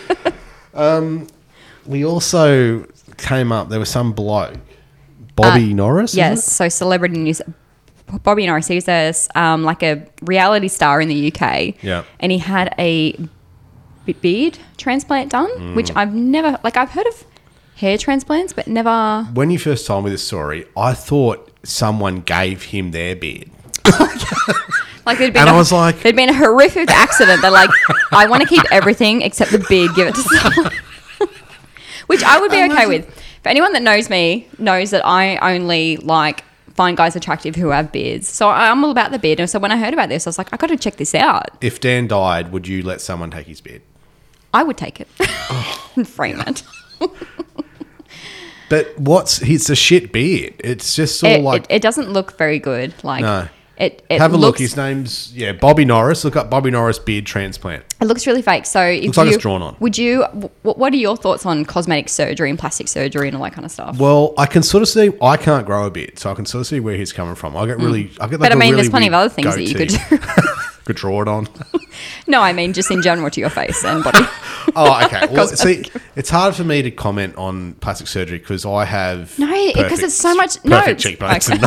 We also came up, there was some bloke, Bobby Norris. is Yes, it? so celebrity news. Bobby Norris, he's like a reality star in the UK. Yeah. And he had a beard transplant done, which I've never, I've heard of hair transplants, but never. When you first told me this story, I thought someone gave him their beard. There'd been And I was like- there'd been a horrific accident. They're like, I want to keep everything except the beard, give it to someone. Which I would be okay with. For anyone that knows me, knows that I only find guys attractive who have beards. So I'm all about the beard. And so when I heard about this, I was like, I got to check this out. If Dan died, would you let someone take his beard? I would take it and frame it. But it's a shit beard. It's just sort of like... It doesn't look very good. Like, No. It Have a look. looks, His name's Bobby Norris. Look up Bobby Norris beard transplant. It looks really fake. So if Looks like it's drawn on. Would you? What are your thoughts on cosmetic surgery and plastic surgery and all that kind of stuff? Well, I can sort of see. I can't grow a beard, so I can sort of see where he's coming from. I get really. I get like But I a mean, really there's plenty of weird other things that you could goatee. do. Could draw it on. No, I mean just in general to your face and body. Oh, okay. Well, see, it's hard for me to comment on plastic surgery because I have because it's so much perfect cheekbones. Okay.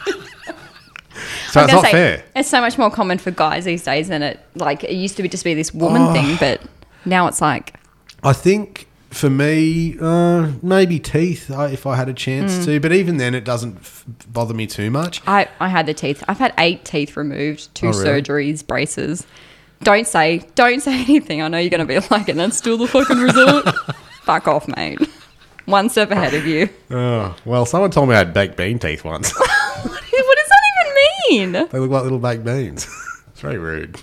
So it's not fair. It's so much more common for guys these days than it used to be just be this woman thing, but now it's like. I think for me, maybe teeth if I had a chance to, but even then, it doesn't bother me too much. I had the teeth. I've had 8 teeth removed, 2 really? surgeries, braces. Don't say anything. I know you're going to be like, and that's still the fucking result. Fuck off, mate. One step ahead of you. Oh, well, someone told me I had baked bean teeth once. What does that even mean? They look like little baked beans. It's very rude.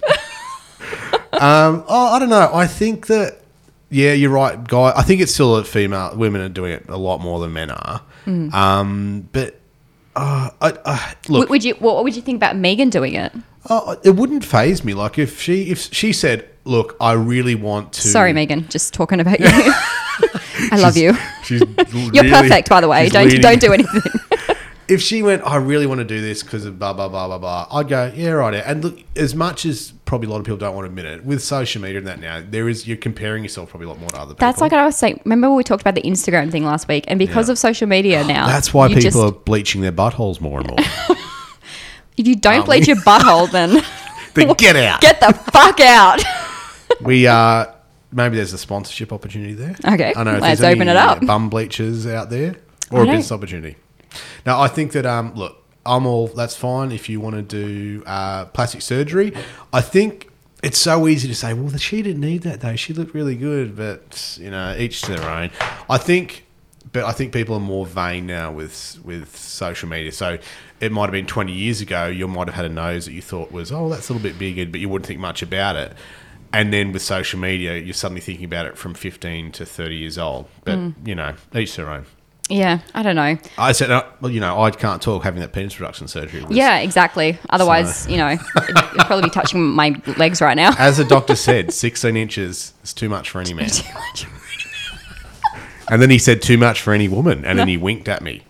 I don't know. I think that, yeah, you're right, guy. I think it's still a female. Women are doing it a lot more than men are. But look, What would you think about Megan doing it? it wouldn't faze me. Like if she said, "Look, I really want to." Sorry, Megan. Just talking about you. I love you. She's You're perfect, by the way. Don't do anything. If she went, I really want to do this because of blah, blah, blah, blah, blah, I'd go, yeah, right. And look, as much as probably a lot of people don't want to admit it, with social media and that now, you're comparing yourself probably a lot more to other people. That's like what I was saying. Remember we talked about the Instagram thing last week? And because of social media now. That's why people are bleaching their buttholes more and more. If you don't bleach your butthole, then get out. Get the fuck out. Maybe there's a sponsorship opportunity there. Okay, I know if let's there's open any it up. Bum bleachers out there or a business opportunity. Now, I think that, look, that's fine if you want to do plastic surgery. I think it's so easy to say, well, she didn't need that though. She looked really good, but, each to their own. I think people are more vain now with social media. So it might have been 20 years ago, you might have had a nose that you thought was, oh, that's a little bit bigger, but you wouldn't think much about it. And then with social media, you're suddenly thinking about it from 15 to 30 years old. But, each their own. Yeah, I don't know. I said, I can't talk having that penis reduction surgery. Yeah, exactly. Otherwise, you'd probably be touching my legs right now. As the doctor said, 16 inches is too much for any man. Too much. And then he said too much for any woman, and then he winked at me.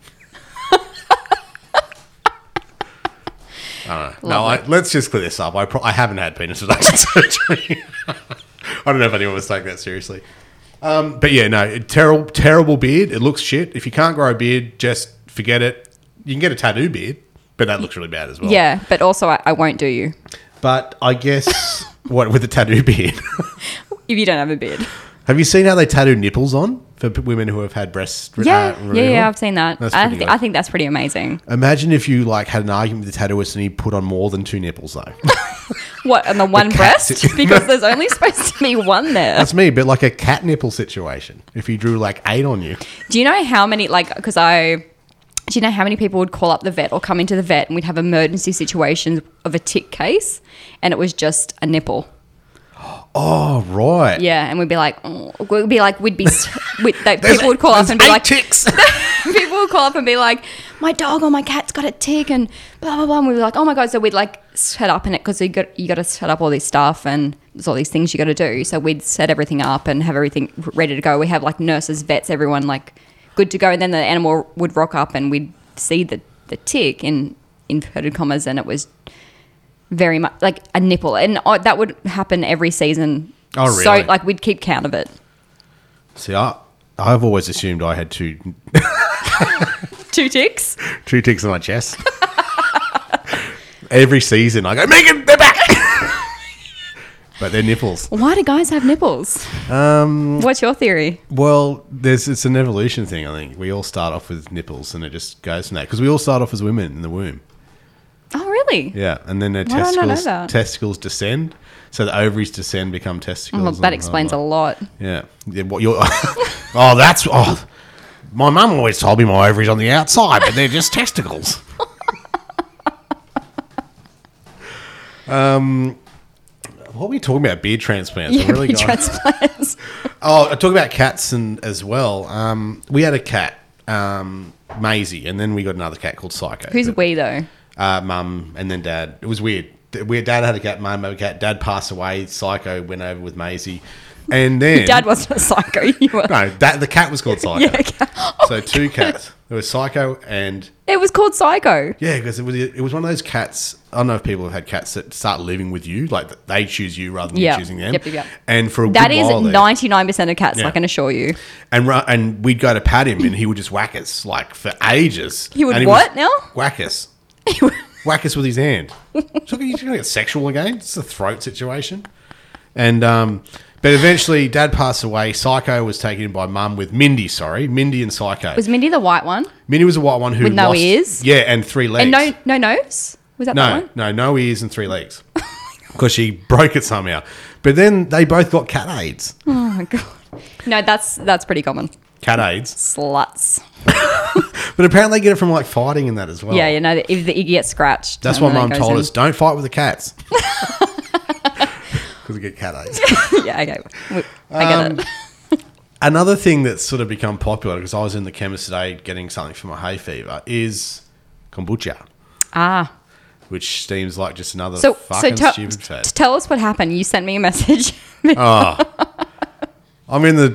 Let's just clear this up. I haven't had penis reduction surgery. I don't know if anyone was taking that seriously. But yeah, no, terrible beard. It looks shit. If you can't grow a beard, just forget it. You can get a tattoo beard, but that looks really bad as well. Yeah, but also I won't do you. But I guess, with a tattoo beard? If you don't have a beard. Have you seen how they tattoo nipples on for women who have had breast removal? Yeah, I've seen that. I think that's pretty amazing. Imagine if you had an argument with the tattooist and he put on more than 2 nipples though. What, on the one breast? Because there's only supposed to be one there. That's me, but like a cat nipple situation. If he drew 8 on you. Do you know how many, do you know how many people would call up the vet or come into the vet and we'd have emergency situations of a tick case and it was just a nipple? Oh, right. Yeah, and we'd be like, people would call up and be like, ticks. People would call up and be like, my dog or my cat's got a tick and blah, blah, blah. And we'd be like, oh my God. So we'd set up in it because you got to set up all this stuff and there's all these things you got to do. So we'd set everything up and have everything ready to go. We have nurses, vets, everyone good to go. And then the animal would rock up and we'd see the tick in inverted commas and it was very much like a nipple. And that would happen every season. Oh, really? So we'd keep count of it. See, I've always assumed I had 2 2 ticks? 2 ticks on my chest. Every season I go, Megan, they're back. But they're nipples. Why do guys have nipples? What's your theory? Well, it's an evolution thing, I think. We all start off with nipples and it just goes from that. Because we all start off as women in the womb. Oh, really? Yeah, and then their Why did I not know that? testicles descend. So the ovaries descend, become testicles. Well, that explains a lot. Yeah. What you're... my mum always told me my ovaries on the outside, but they're just testicles. What are we talking about? Beard transplants. Yeah, transplants. I talk about cats as well. We had a cat. Maisie, and then we got another cat called Psycho. Who's we though? Mum, and then Dad. It was weird. Dad had a cat, Mum had a cat. Dad passed away. Psycho went over with Maisie. And then... Dad wasn't a psycho. You were. No, the cat was called Psycho. Yeah, so two cats. There was Psycho and... It was called Psycho. Yeah, because it was one of those cats... I don't know if people have had cats that start living with you. Like, they choose you rather than you choosing them. Yep. And for a that good is while 99% of cats, I can assure you. And we'd go to pat him and he would just whack us, like, for ages. He would what now? Whack us. Whack us with his hand. So you're going to get sexual again? It's a throat situation. And... But eventually, Dad passed away. Psycho was taken in by Mum with Mindy. Mindy and Psycho. Was Mindy the white one? Mindy was the white one who with no ears. Yeah, and 3 legs. And no nose. Was that that one? No ears and 3 legs. Because she broke it somehow. But then they both got cat AIDS. Oh my god. No, that's pretty common. Cat AIDS. Sluts. But apparently they get it from like fighting and that as well. Yeah, you know, if you get scratched. That's why Mum told us, don't fight with the cats. Because we get cat AIDS. Yeah, okay. I get it. Another thing that's sort of become popular, because I was in the chemist today getting something for my hay fever, is kombucha. Ah. Which seems like just another fucking stupid fad. Tell us what happened. You sent me a message. I'm in the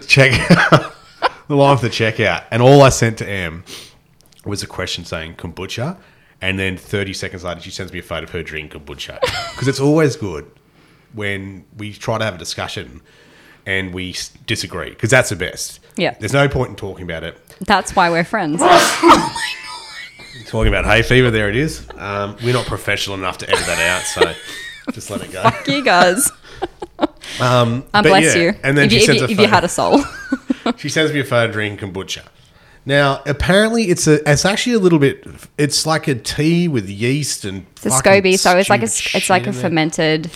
the line for the checkout, and all I sent to Em was a question saying kombucha, and then 30 seconds later she sends me a photo of her drinking kombucha. Because it's always good when we try to have a discussion and we disagree, because that's the best. Yeah. There's no point in talking about it. That's why we're friends. Talking about hay fever, there it is. We're not professional enough to edit that out, so just let it go. Fuck you guys. Bless you. And then if you had a soul. She sends me a photo drinking kombucha. Now, apparently, it's actually a little bit. It's like a tea with yeast and. It's a SCOBY, so it's like a fermented.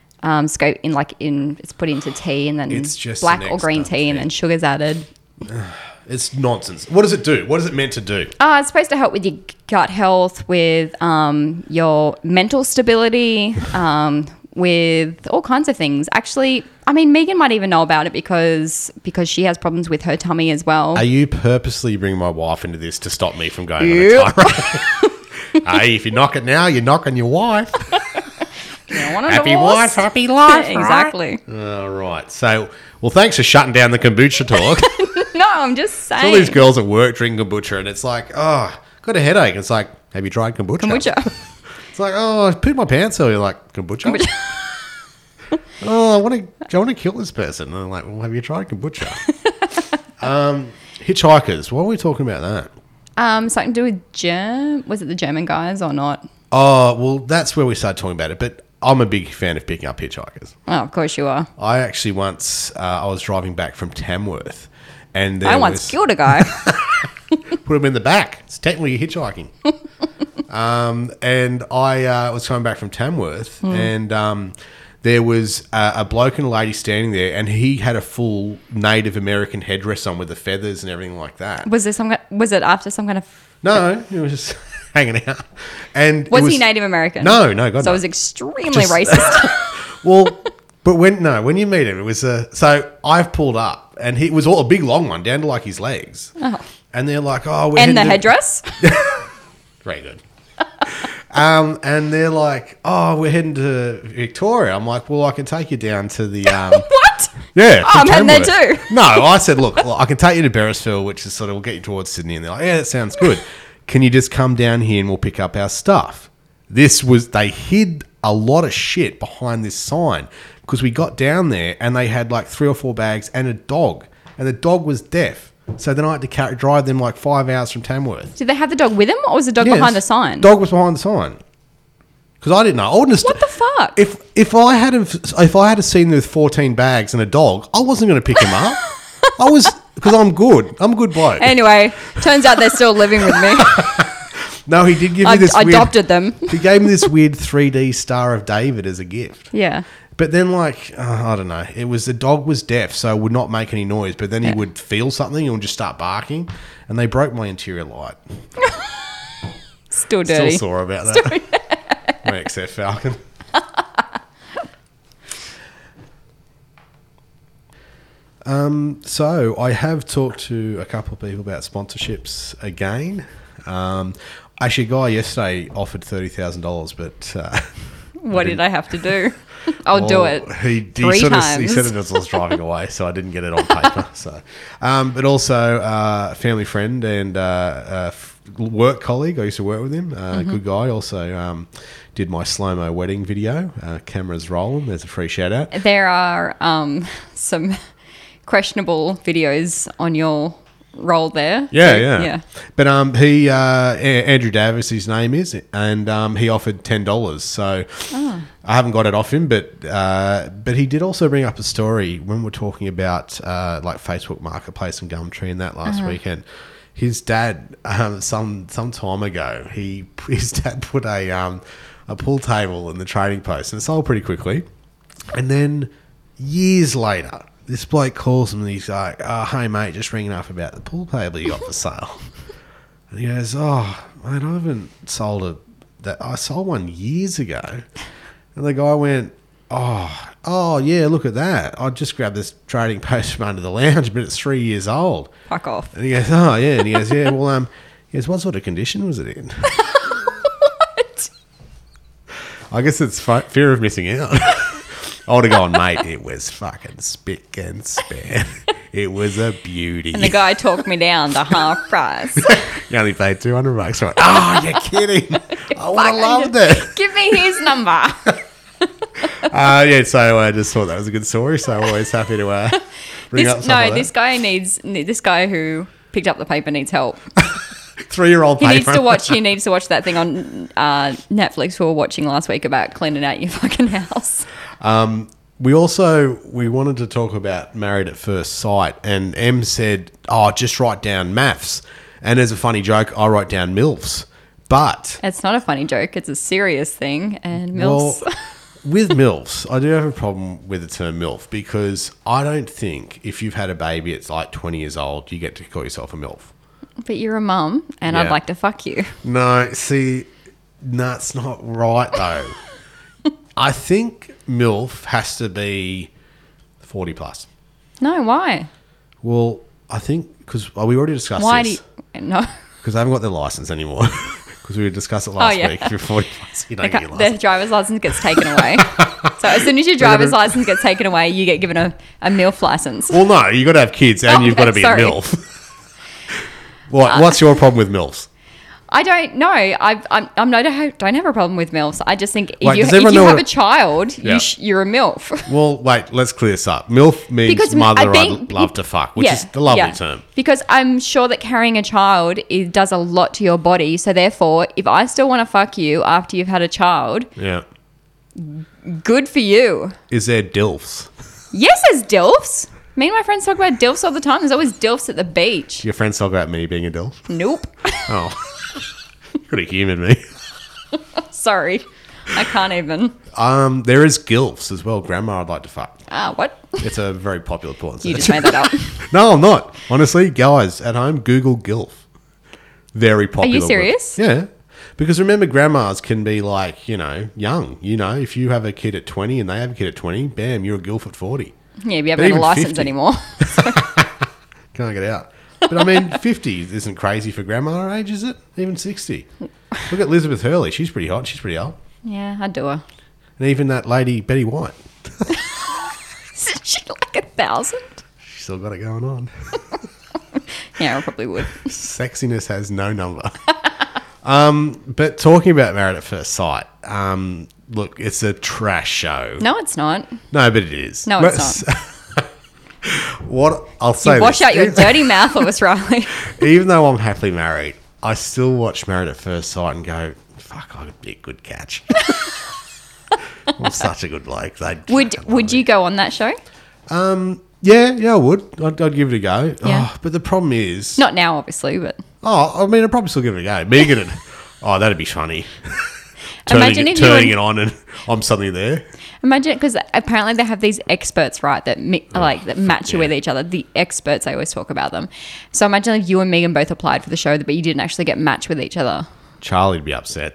It's put into tea, and then it's just black or green tea, and then sugar's added. It's nonsense. What does it do? What is it meant to do? It's supposed to help with your gut health, with your mental stability, with all kinds of things. Actually, I mean, Megan might even know about it because she has problems with her tummy as well. Are you purposely bringing my wife into this to stop me from going on a tirade? Hey, if you knock it now, you knock on your wife. Happy wife, happy life. Exactly. All right. So, well, thanks for shutting down the kombucha talk. No, I'm just saying. All these girls at work drinking kombucha, and it's like, got a headache. It's like, have you tried kombucha? It's like, I pooped my pants earlier. Like, kombucha? I want to kill this person. And I'm like, well, have you tried kombucha? Hitchhikers. What are we talking about that? Something to do with was it the German guys or not? Oh, well, that's where we started talking about it. But I'm a big fan of picking up hitchhikers. Oh, of course you are. I actually once, I was driving back from Tamworth. And I once killed a guy. Put him in the back. It's technically hitchhiking. And I was coming back from Tamworth, and there was a bloke and a lady standing there, and he had a full Native American headdress on with the feathers and everything like that. Was it after some kind of? No, it was just hanging out. And was he Native American? No, God. So it was extremely racist. Well, but when you meet him, it was so I've pulled up, and he was a big long one down to like his legs. Oh. And they're like, and the headdress. Very good. And they're like, we're heading to Victoria. I'm like, well, I can take you down to the... What? Yeah. I'm heading there too. No, I said, look, I can take you to Beresford, which is will get you towards Sydney. And they're like, yeah, that sounds good. Can you just come down here and we'll pick up our stuff? They hid a lot of shit behind this sign because we got down there and they had like 3 or 4 bags and a dog. And the dog was deaf. So then I had to drive them like 5 hours from Tamworth. Did they have the dog with them, or was the dog behind the sign? Dog was behind the sign. Because I didn't know. I wouldn't have what the fuck? If I had seen them with 14 bags and a dog, I wasn't going to pick him up. Because I'm good. I'm a good bloke. Anyway, turns out they're still living with me. No, he did give me this. I adopted them. He gave me this weird 3D Star of David as a gift. Yeah. But then, I don't know. The dog was deaf, so would not make any noise. But then he would feel something and would just start barking. And they broke my interior light. Still dirty. Still sore about that. My XF Falcon. So I have talked to a couple of people about sponsorships again. Actually, a guy yesterday offered $30,000, but What did I have to do? I'll do it. He said it as I was driving away, so I didn't get it on paper. So, but also a family friend and work colleague. I used to work with him. Good guy. Also did my slow-mo wedding video. Cameras rolling. There's a free shout out. There are some questionable videos on your roll there. Yeah. But he Andrew Davis, his name is, and he offered $10. So I haven't got it off him, but he did also bring up a story when we're talking about like Facebook Marketplace and Gumtree and that last weekend. His dad, some time ago, his dad put a pool table in the Trading Post, and it sold pretty quickly. And then years later, this bloke calls him and he's like, "Oh, hey mate, just ringing up about the pool table you got for sale." And he goes, "Oh, mate, I haven't sold that. I sold one years ago." And the guy went, "Oh yeah, look at that. I just grabbed this Trading Post from under the lounge, but it's 3 years old." Fuck off. And he goes, "Oh yeah," and he goes, "Yeah, well, he goes, what sort of condition was it in?" What? I guess it's fear of missing out. I would have gone, "Mate, it was fucking spick and span. It was a beauty." And the guy talked me down to half price. You only paid $200. Right? Oh, you're kidding. I would have loved it. Give me his number. Yeah, so I just thought that was a good story. So I'm always happy to bring up something like this guy who picked up the paper needs help. 3-year-old paper. He needs to watch that thing on Netflix we were watching last week about cleaning out your fucking house. We wanted to talk about Married at First Sight, and Em said, just write down maths. And as a funny joke, I write down MILFs. But it's not a funny joke, it's a serious thing. And MILFs. Well, with MILFs, I do have a problem with the term MILF, because I don't think if you've had a baby it's like 20 years old, you get to call yourself a MILF. But you're a mum, and I'd like to fuck you. No, that's not right though. I think MILF has to be 40 plus. No, why? Well, I think because we already discussed why this. No. Because I haven't got their license anymore. Because we discussed it last week. If you're 40 plus, you don't get your license. The driver's license gets taken away. So as soon as your driver's license gets taken away, you get given a MILF license. Well, no, you've got to have kids and you've got to be a MILF. What's your problem with MILFs? I don't know. I don't have a problem with MILFs. I just think Wait, if you have a child, you're a MILF. Well, wait, let's clear this up. MILF means mother I'd love to fuck, which is the lovely term. Because I'm sure that carrying a child does a lot to your body. So therefore, if I still want to fuck you after you've had a child, good for you. Is there DILFs? Yes, there's DILFs. Me and my friends talk about DILFs all the time. There's always DILFs at the beach. Your friends talk about me being a DILF? Nope. Oh. You could have humoured me. Sorry. I can't even. There is GILFs as well. Grandma I'd like to fuck. What? It's a very popular porn search. You just made that up. No, I'm not. Honestly, guys at home, Google GILF. Very popular. Are you serious? Yeah. Because remember, grandmas can be like, young. If you have a kid at 20 and they have a kid at 20, bam, you're a GILF at 40. Yeah, but you haven't got a license 50. anymore. Can't get out. But I mean, 50 isn't crazy for grandma age, is it? Even 60. Look at Elizabeth Hurley. She's pretty hot. She's pretty old. Yeah, I'd do her. And even that lady, Betty White. Isn't she like 1,000? She's still got it going on. Yeah, I probably would. Sexiness has no number. But talking about Married at First Sight, look, it's a trash show. No, it's not. No, but it is. No, it's not. What I'll say, wash out your dirty mouth, Lewis Riley. Even though I'm happily married, I still watch Married at First Sight and go, "Fuck, I'd be a good catch." I'm such a good bloke. Would you go on that show? Yeah, I would. I'd give it a go. Yeah. But the problem is, not now, obviously, but I mean, I'd probably still give it a go. Megan and that'd be funny. Imagine if turning it on and I'm suddenly there. Imagine, because apparently they have these experts, right, that match you with each other. The experts, I always talk about them. So imagine if you and Megan both applied for the show, but you didn't actually get matched with each other. Charlie'd be upset.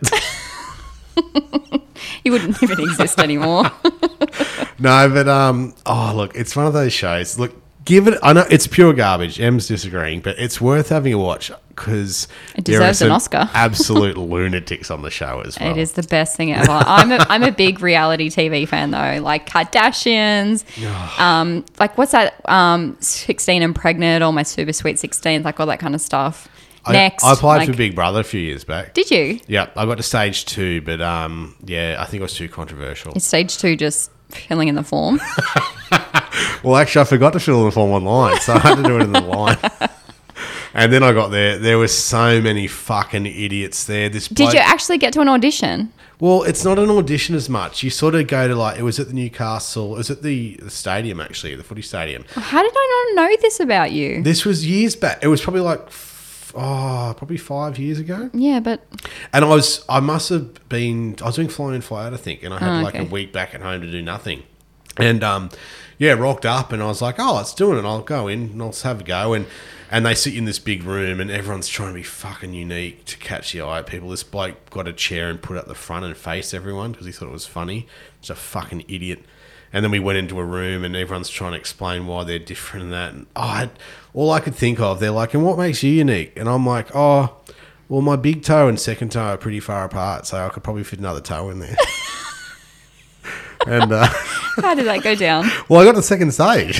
He wouldn't even exist anymore. No, but look, it's one of those shows. Look, Give it. I know it's pure garbage. Em's disagreeing, but it's worth having a watch because It deserves an Oscar. Absolute lunatics on the show as well. It is the best thing ever. I'm a big reality TV fan though, like Kardashians. Like what's that? 16 and Pregnant, or My Super Sweet 16, like all that kind of stuff. Next, I applied like, for Big Brother a few years back. Did you? Yeah, I got to stage 2, but yeah, I think it was too controversial. Is stage 2 just filling in the form? Well, actually, I forgot to fill in the form online, so I had to do it in the line. And then I got there. There were so many fucking idiots there. Did you actually get to an audition? Well, it's not an audition as much. You sort of go to like, it was at the Newcastle, it was at the stadium actually, the footy stadium. How did I not know this about you? This was years back. It was probably like, probably 5 years ago. Yeah, but... And I was doing fly in, fly out, I think, and I had like a week back at home to do nothing. And yeah, rocked up and I was like, let's do it, and I'll go in and I'll just have a go. And they sit you in this big room and everyone's trying to be fucking unique to catch the eye of people. This bloke got a chair and put it up the front and faced everyone because he thought it was funny. He's a fucking idiot. And then we went into a room and everyone's trying to explain why they're different and that. And all I could think of, they're like, and what makes you unique? And I'm like, well, my big toe and second toe are pretty far apart, so I could probably fit another toe in there. And how did that go down? Well, I got to second stage.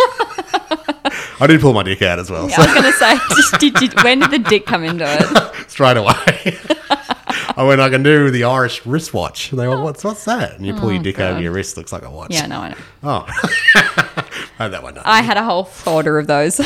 I did pull my dick out as well. Yeah, I was going to say, when did the dick come into it? Straight away. I can do the Irish wristwatch. And they went, what's that? And you pull your dick over your wrist, looks like a watch. Yeah, no, I know. Oh. I had that one done. I had a whole folder of those.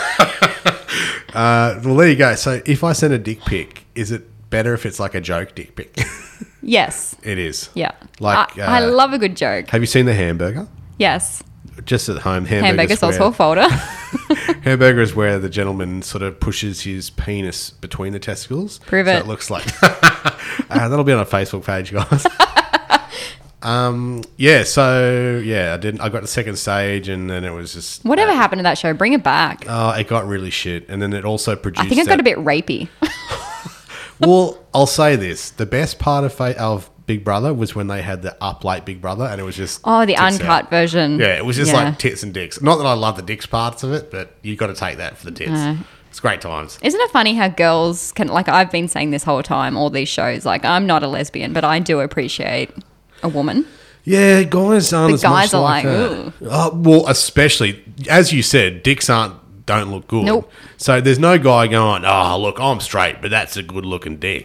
Well, there you go. So if I send a dick pic, is it better if it's like a joke dick pic? Yes. It is. Yeah. Like I love a good joke. Have you seen the hamburger? Yes. Just at home, Hamburger sauce for folder. Hamburger is where the gentleman sort of pushes his penis between the testicles. Prove so it. It looks like that'll be on a Facebook page, guys. Yeah. So yeah, I got the second stage, and then it was just whatever happened to that show. Bring it back. It got really shit, and then it also produced. I think it got a bit rapey. Well, I'll say this: the best part of Big Brother was when they had the up late Big Brother, and it was just the tits uncut out. version. Yeah, it was just like tits and dicks. Not that I love the dicks parts of it, but you got to take that for the tits. It's great times. Isn't it funny how girls can, like, I've been saying this whole time, all these shows, like, I'm not a lesbian, but I do appreciate a woman. Yeah, guys aren't as much like ooh. Well, especially as you said, dicks don't look good. Nope. So there's no guy going, look, I'm straight, but that's a good looking dick.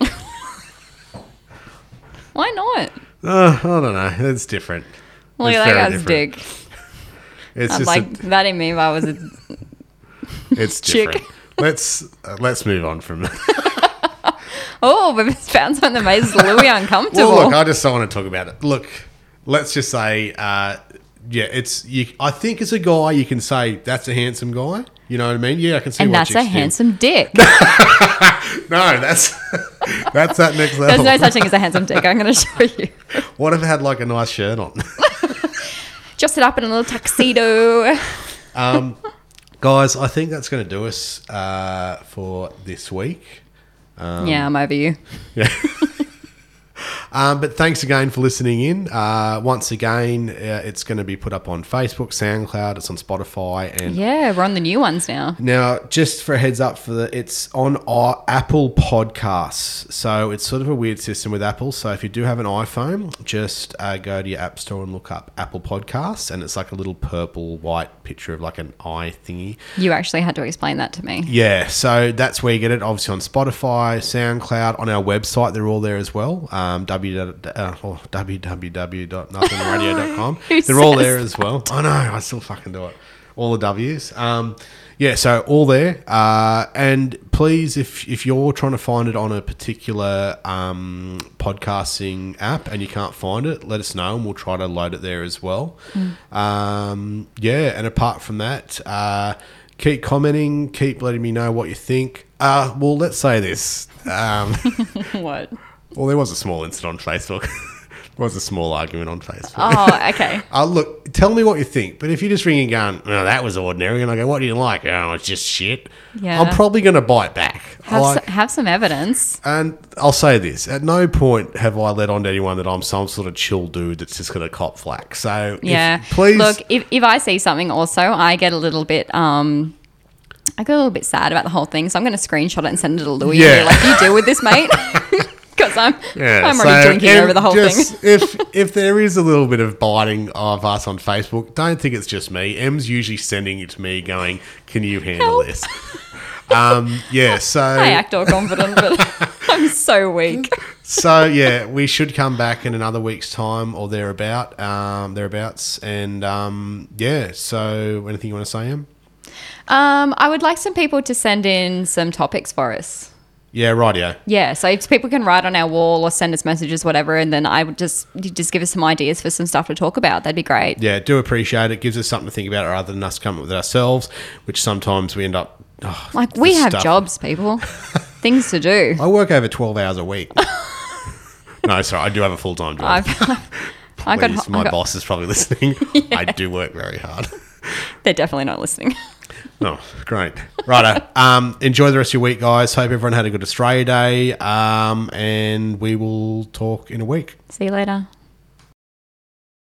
Why not? I don't know. It's different. Look at that guy's dick. It's I'm just like, that didn't mean I was a it's chick. Different. Let's move on from that. Oh, we've found something that makes Louis uncomfortable. Well, look, I just don't want to talk about it. Look, let's just say, I think as a guy, you can say that's a handsome guy. You know what I mean? Yeah, I can see. And why that's a chicks do. handsome dick. No, that's that next level. There's no such thing as a handsome dick. I'm going to show you. What if it had like a nice shirt on? Just it up in a little tuxedo. Guys, I think that's going to do us for this week. Yeah, I'm over you. Yeah. But thanks again for listening in. Once again, it's going to be put up on Facebook, SoundCloud, it's on Spotify, and Yeah, we're on the new ones now. now just for a heads up, it's on our Apple Podcasts. So it's sort of a weird system with Apple. So if you do have an iPhone, just go to your App Store and look up Apple Podcasts, and it's like a little purple white picture of like an eye thingy. You actually had to explain that to me. Yeah, so that's where you get it. Obviously on Spotify, SoundCloud, on our website, they're all there as well. www.nothingradio.com. They're all there as well. I know, I still fucking do it. All the W's. Yeah, so all there. And please, if you're trying to find it on a particular podcasting app and you can't find it, let us know and we'll try to load it there as well. Yeah, and apart from that, keep commenting, keep letting me know what you think. Well, let's say this. What? Well, there was a small incident on Facebook. was a small argument on Facebook. Oh, okay. Look, tell me what you think. But if you're just ringing going, oh, that was ordinary, and I go, what do you like? Oh, it's just shit. Yeah. I'm probably going to bite back. Have some evidence. And I'll say this. At no point have I let on to anyone that I'm some sort of chill dude that's just going to cop flack. So, please. Look, if I see something also, I get a little bit... I got a little bit sad about the whole thing, so I'm going to screenshot it and send it to Louis. Yeah. And be like, you deal with this, mate. Because I'm already drinking over the whole thing. if there is a little bit of biting of us on Facebook, don't think it's just me. Em's usually sending it to me going, can you handle Help. this? So... I act all confident, but I'm so weak. So, we should come back in another week's time or thereabouts. And, so anything you want to say, Em? I would like some people to send in some topics for us. Yeah, rightio. Yeah, so if people can write on our wall or send us messages, whatever, and then I would just give us some ideas for some stuff to talk about. That'd be great. Yeah, do appreciate it. Gives us something to think about rather than us coming up with it ourselves, which sometimes we end up... we have jobs, people. Things to do. I work over 12 hours a week. No, sorry, I do have a full-time job. My boss is probably listening. Yeah. I do work very hard. They're definitely not listening. Oh, great. Righto. Enjoy the rest of your week, guys. Hope everyone had a good Australia Day. And we will talk in a week. See you later.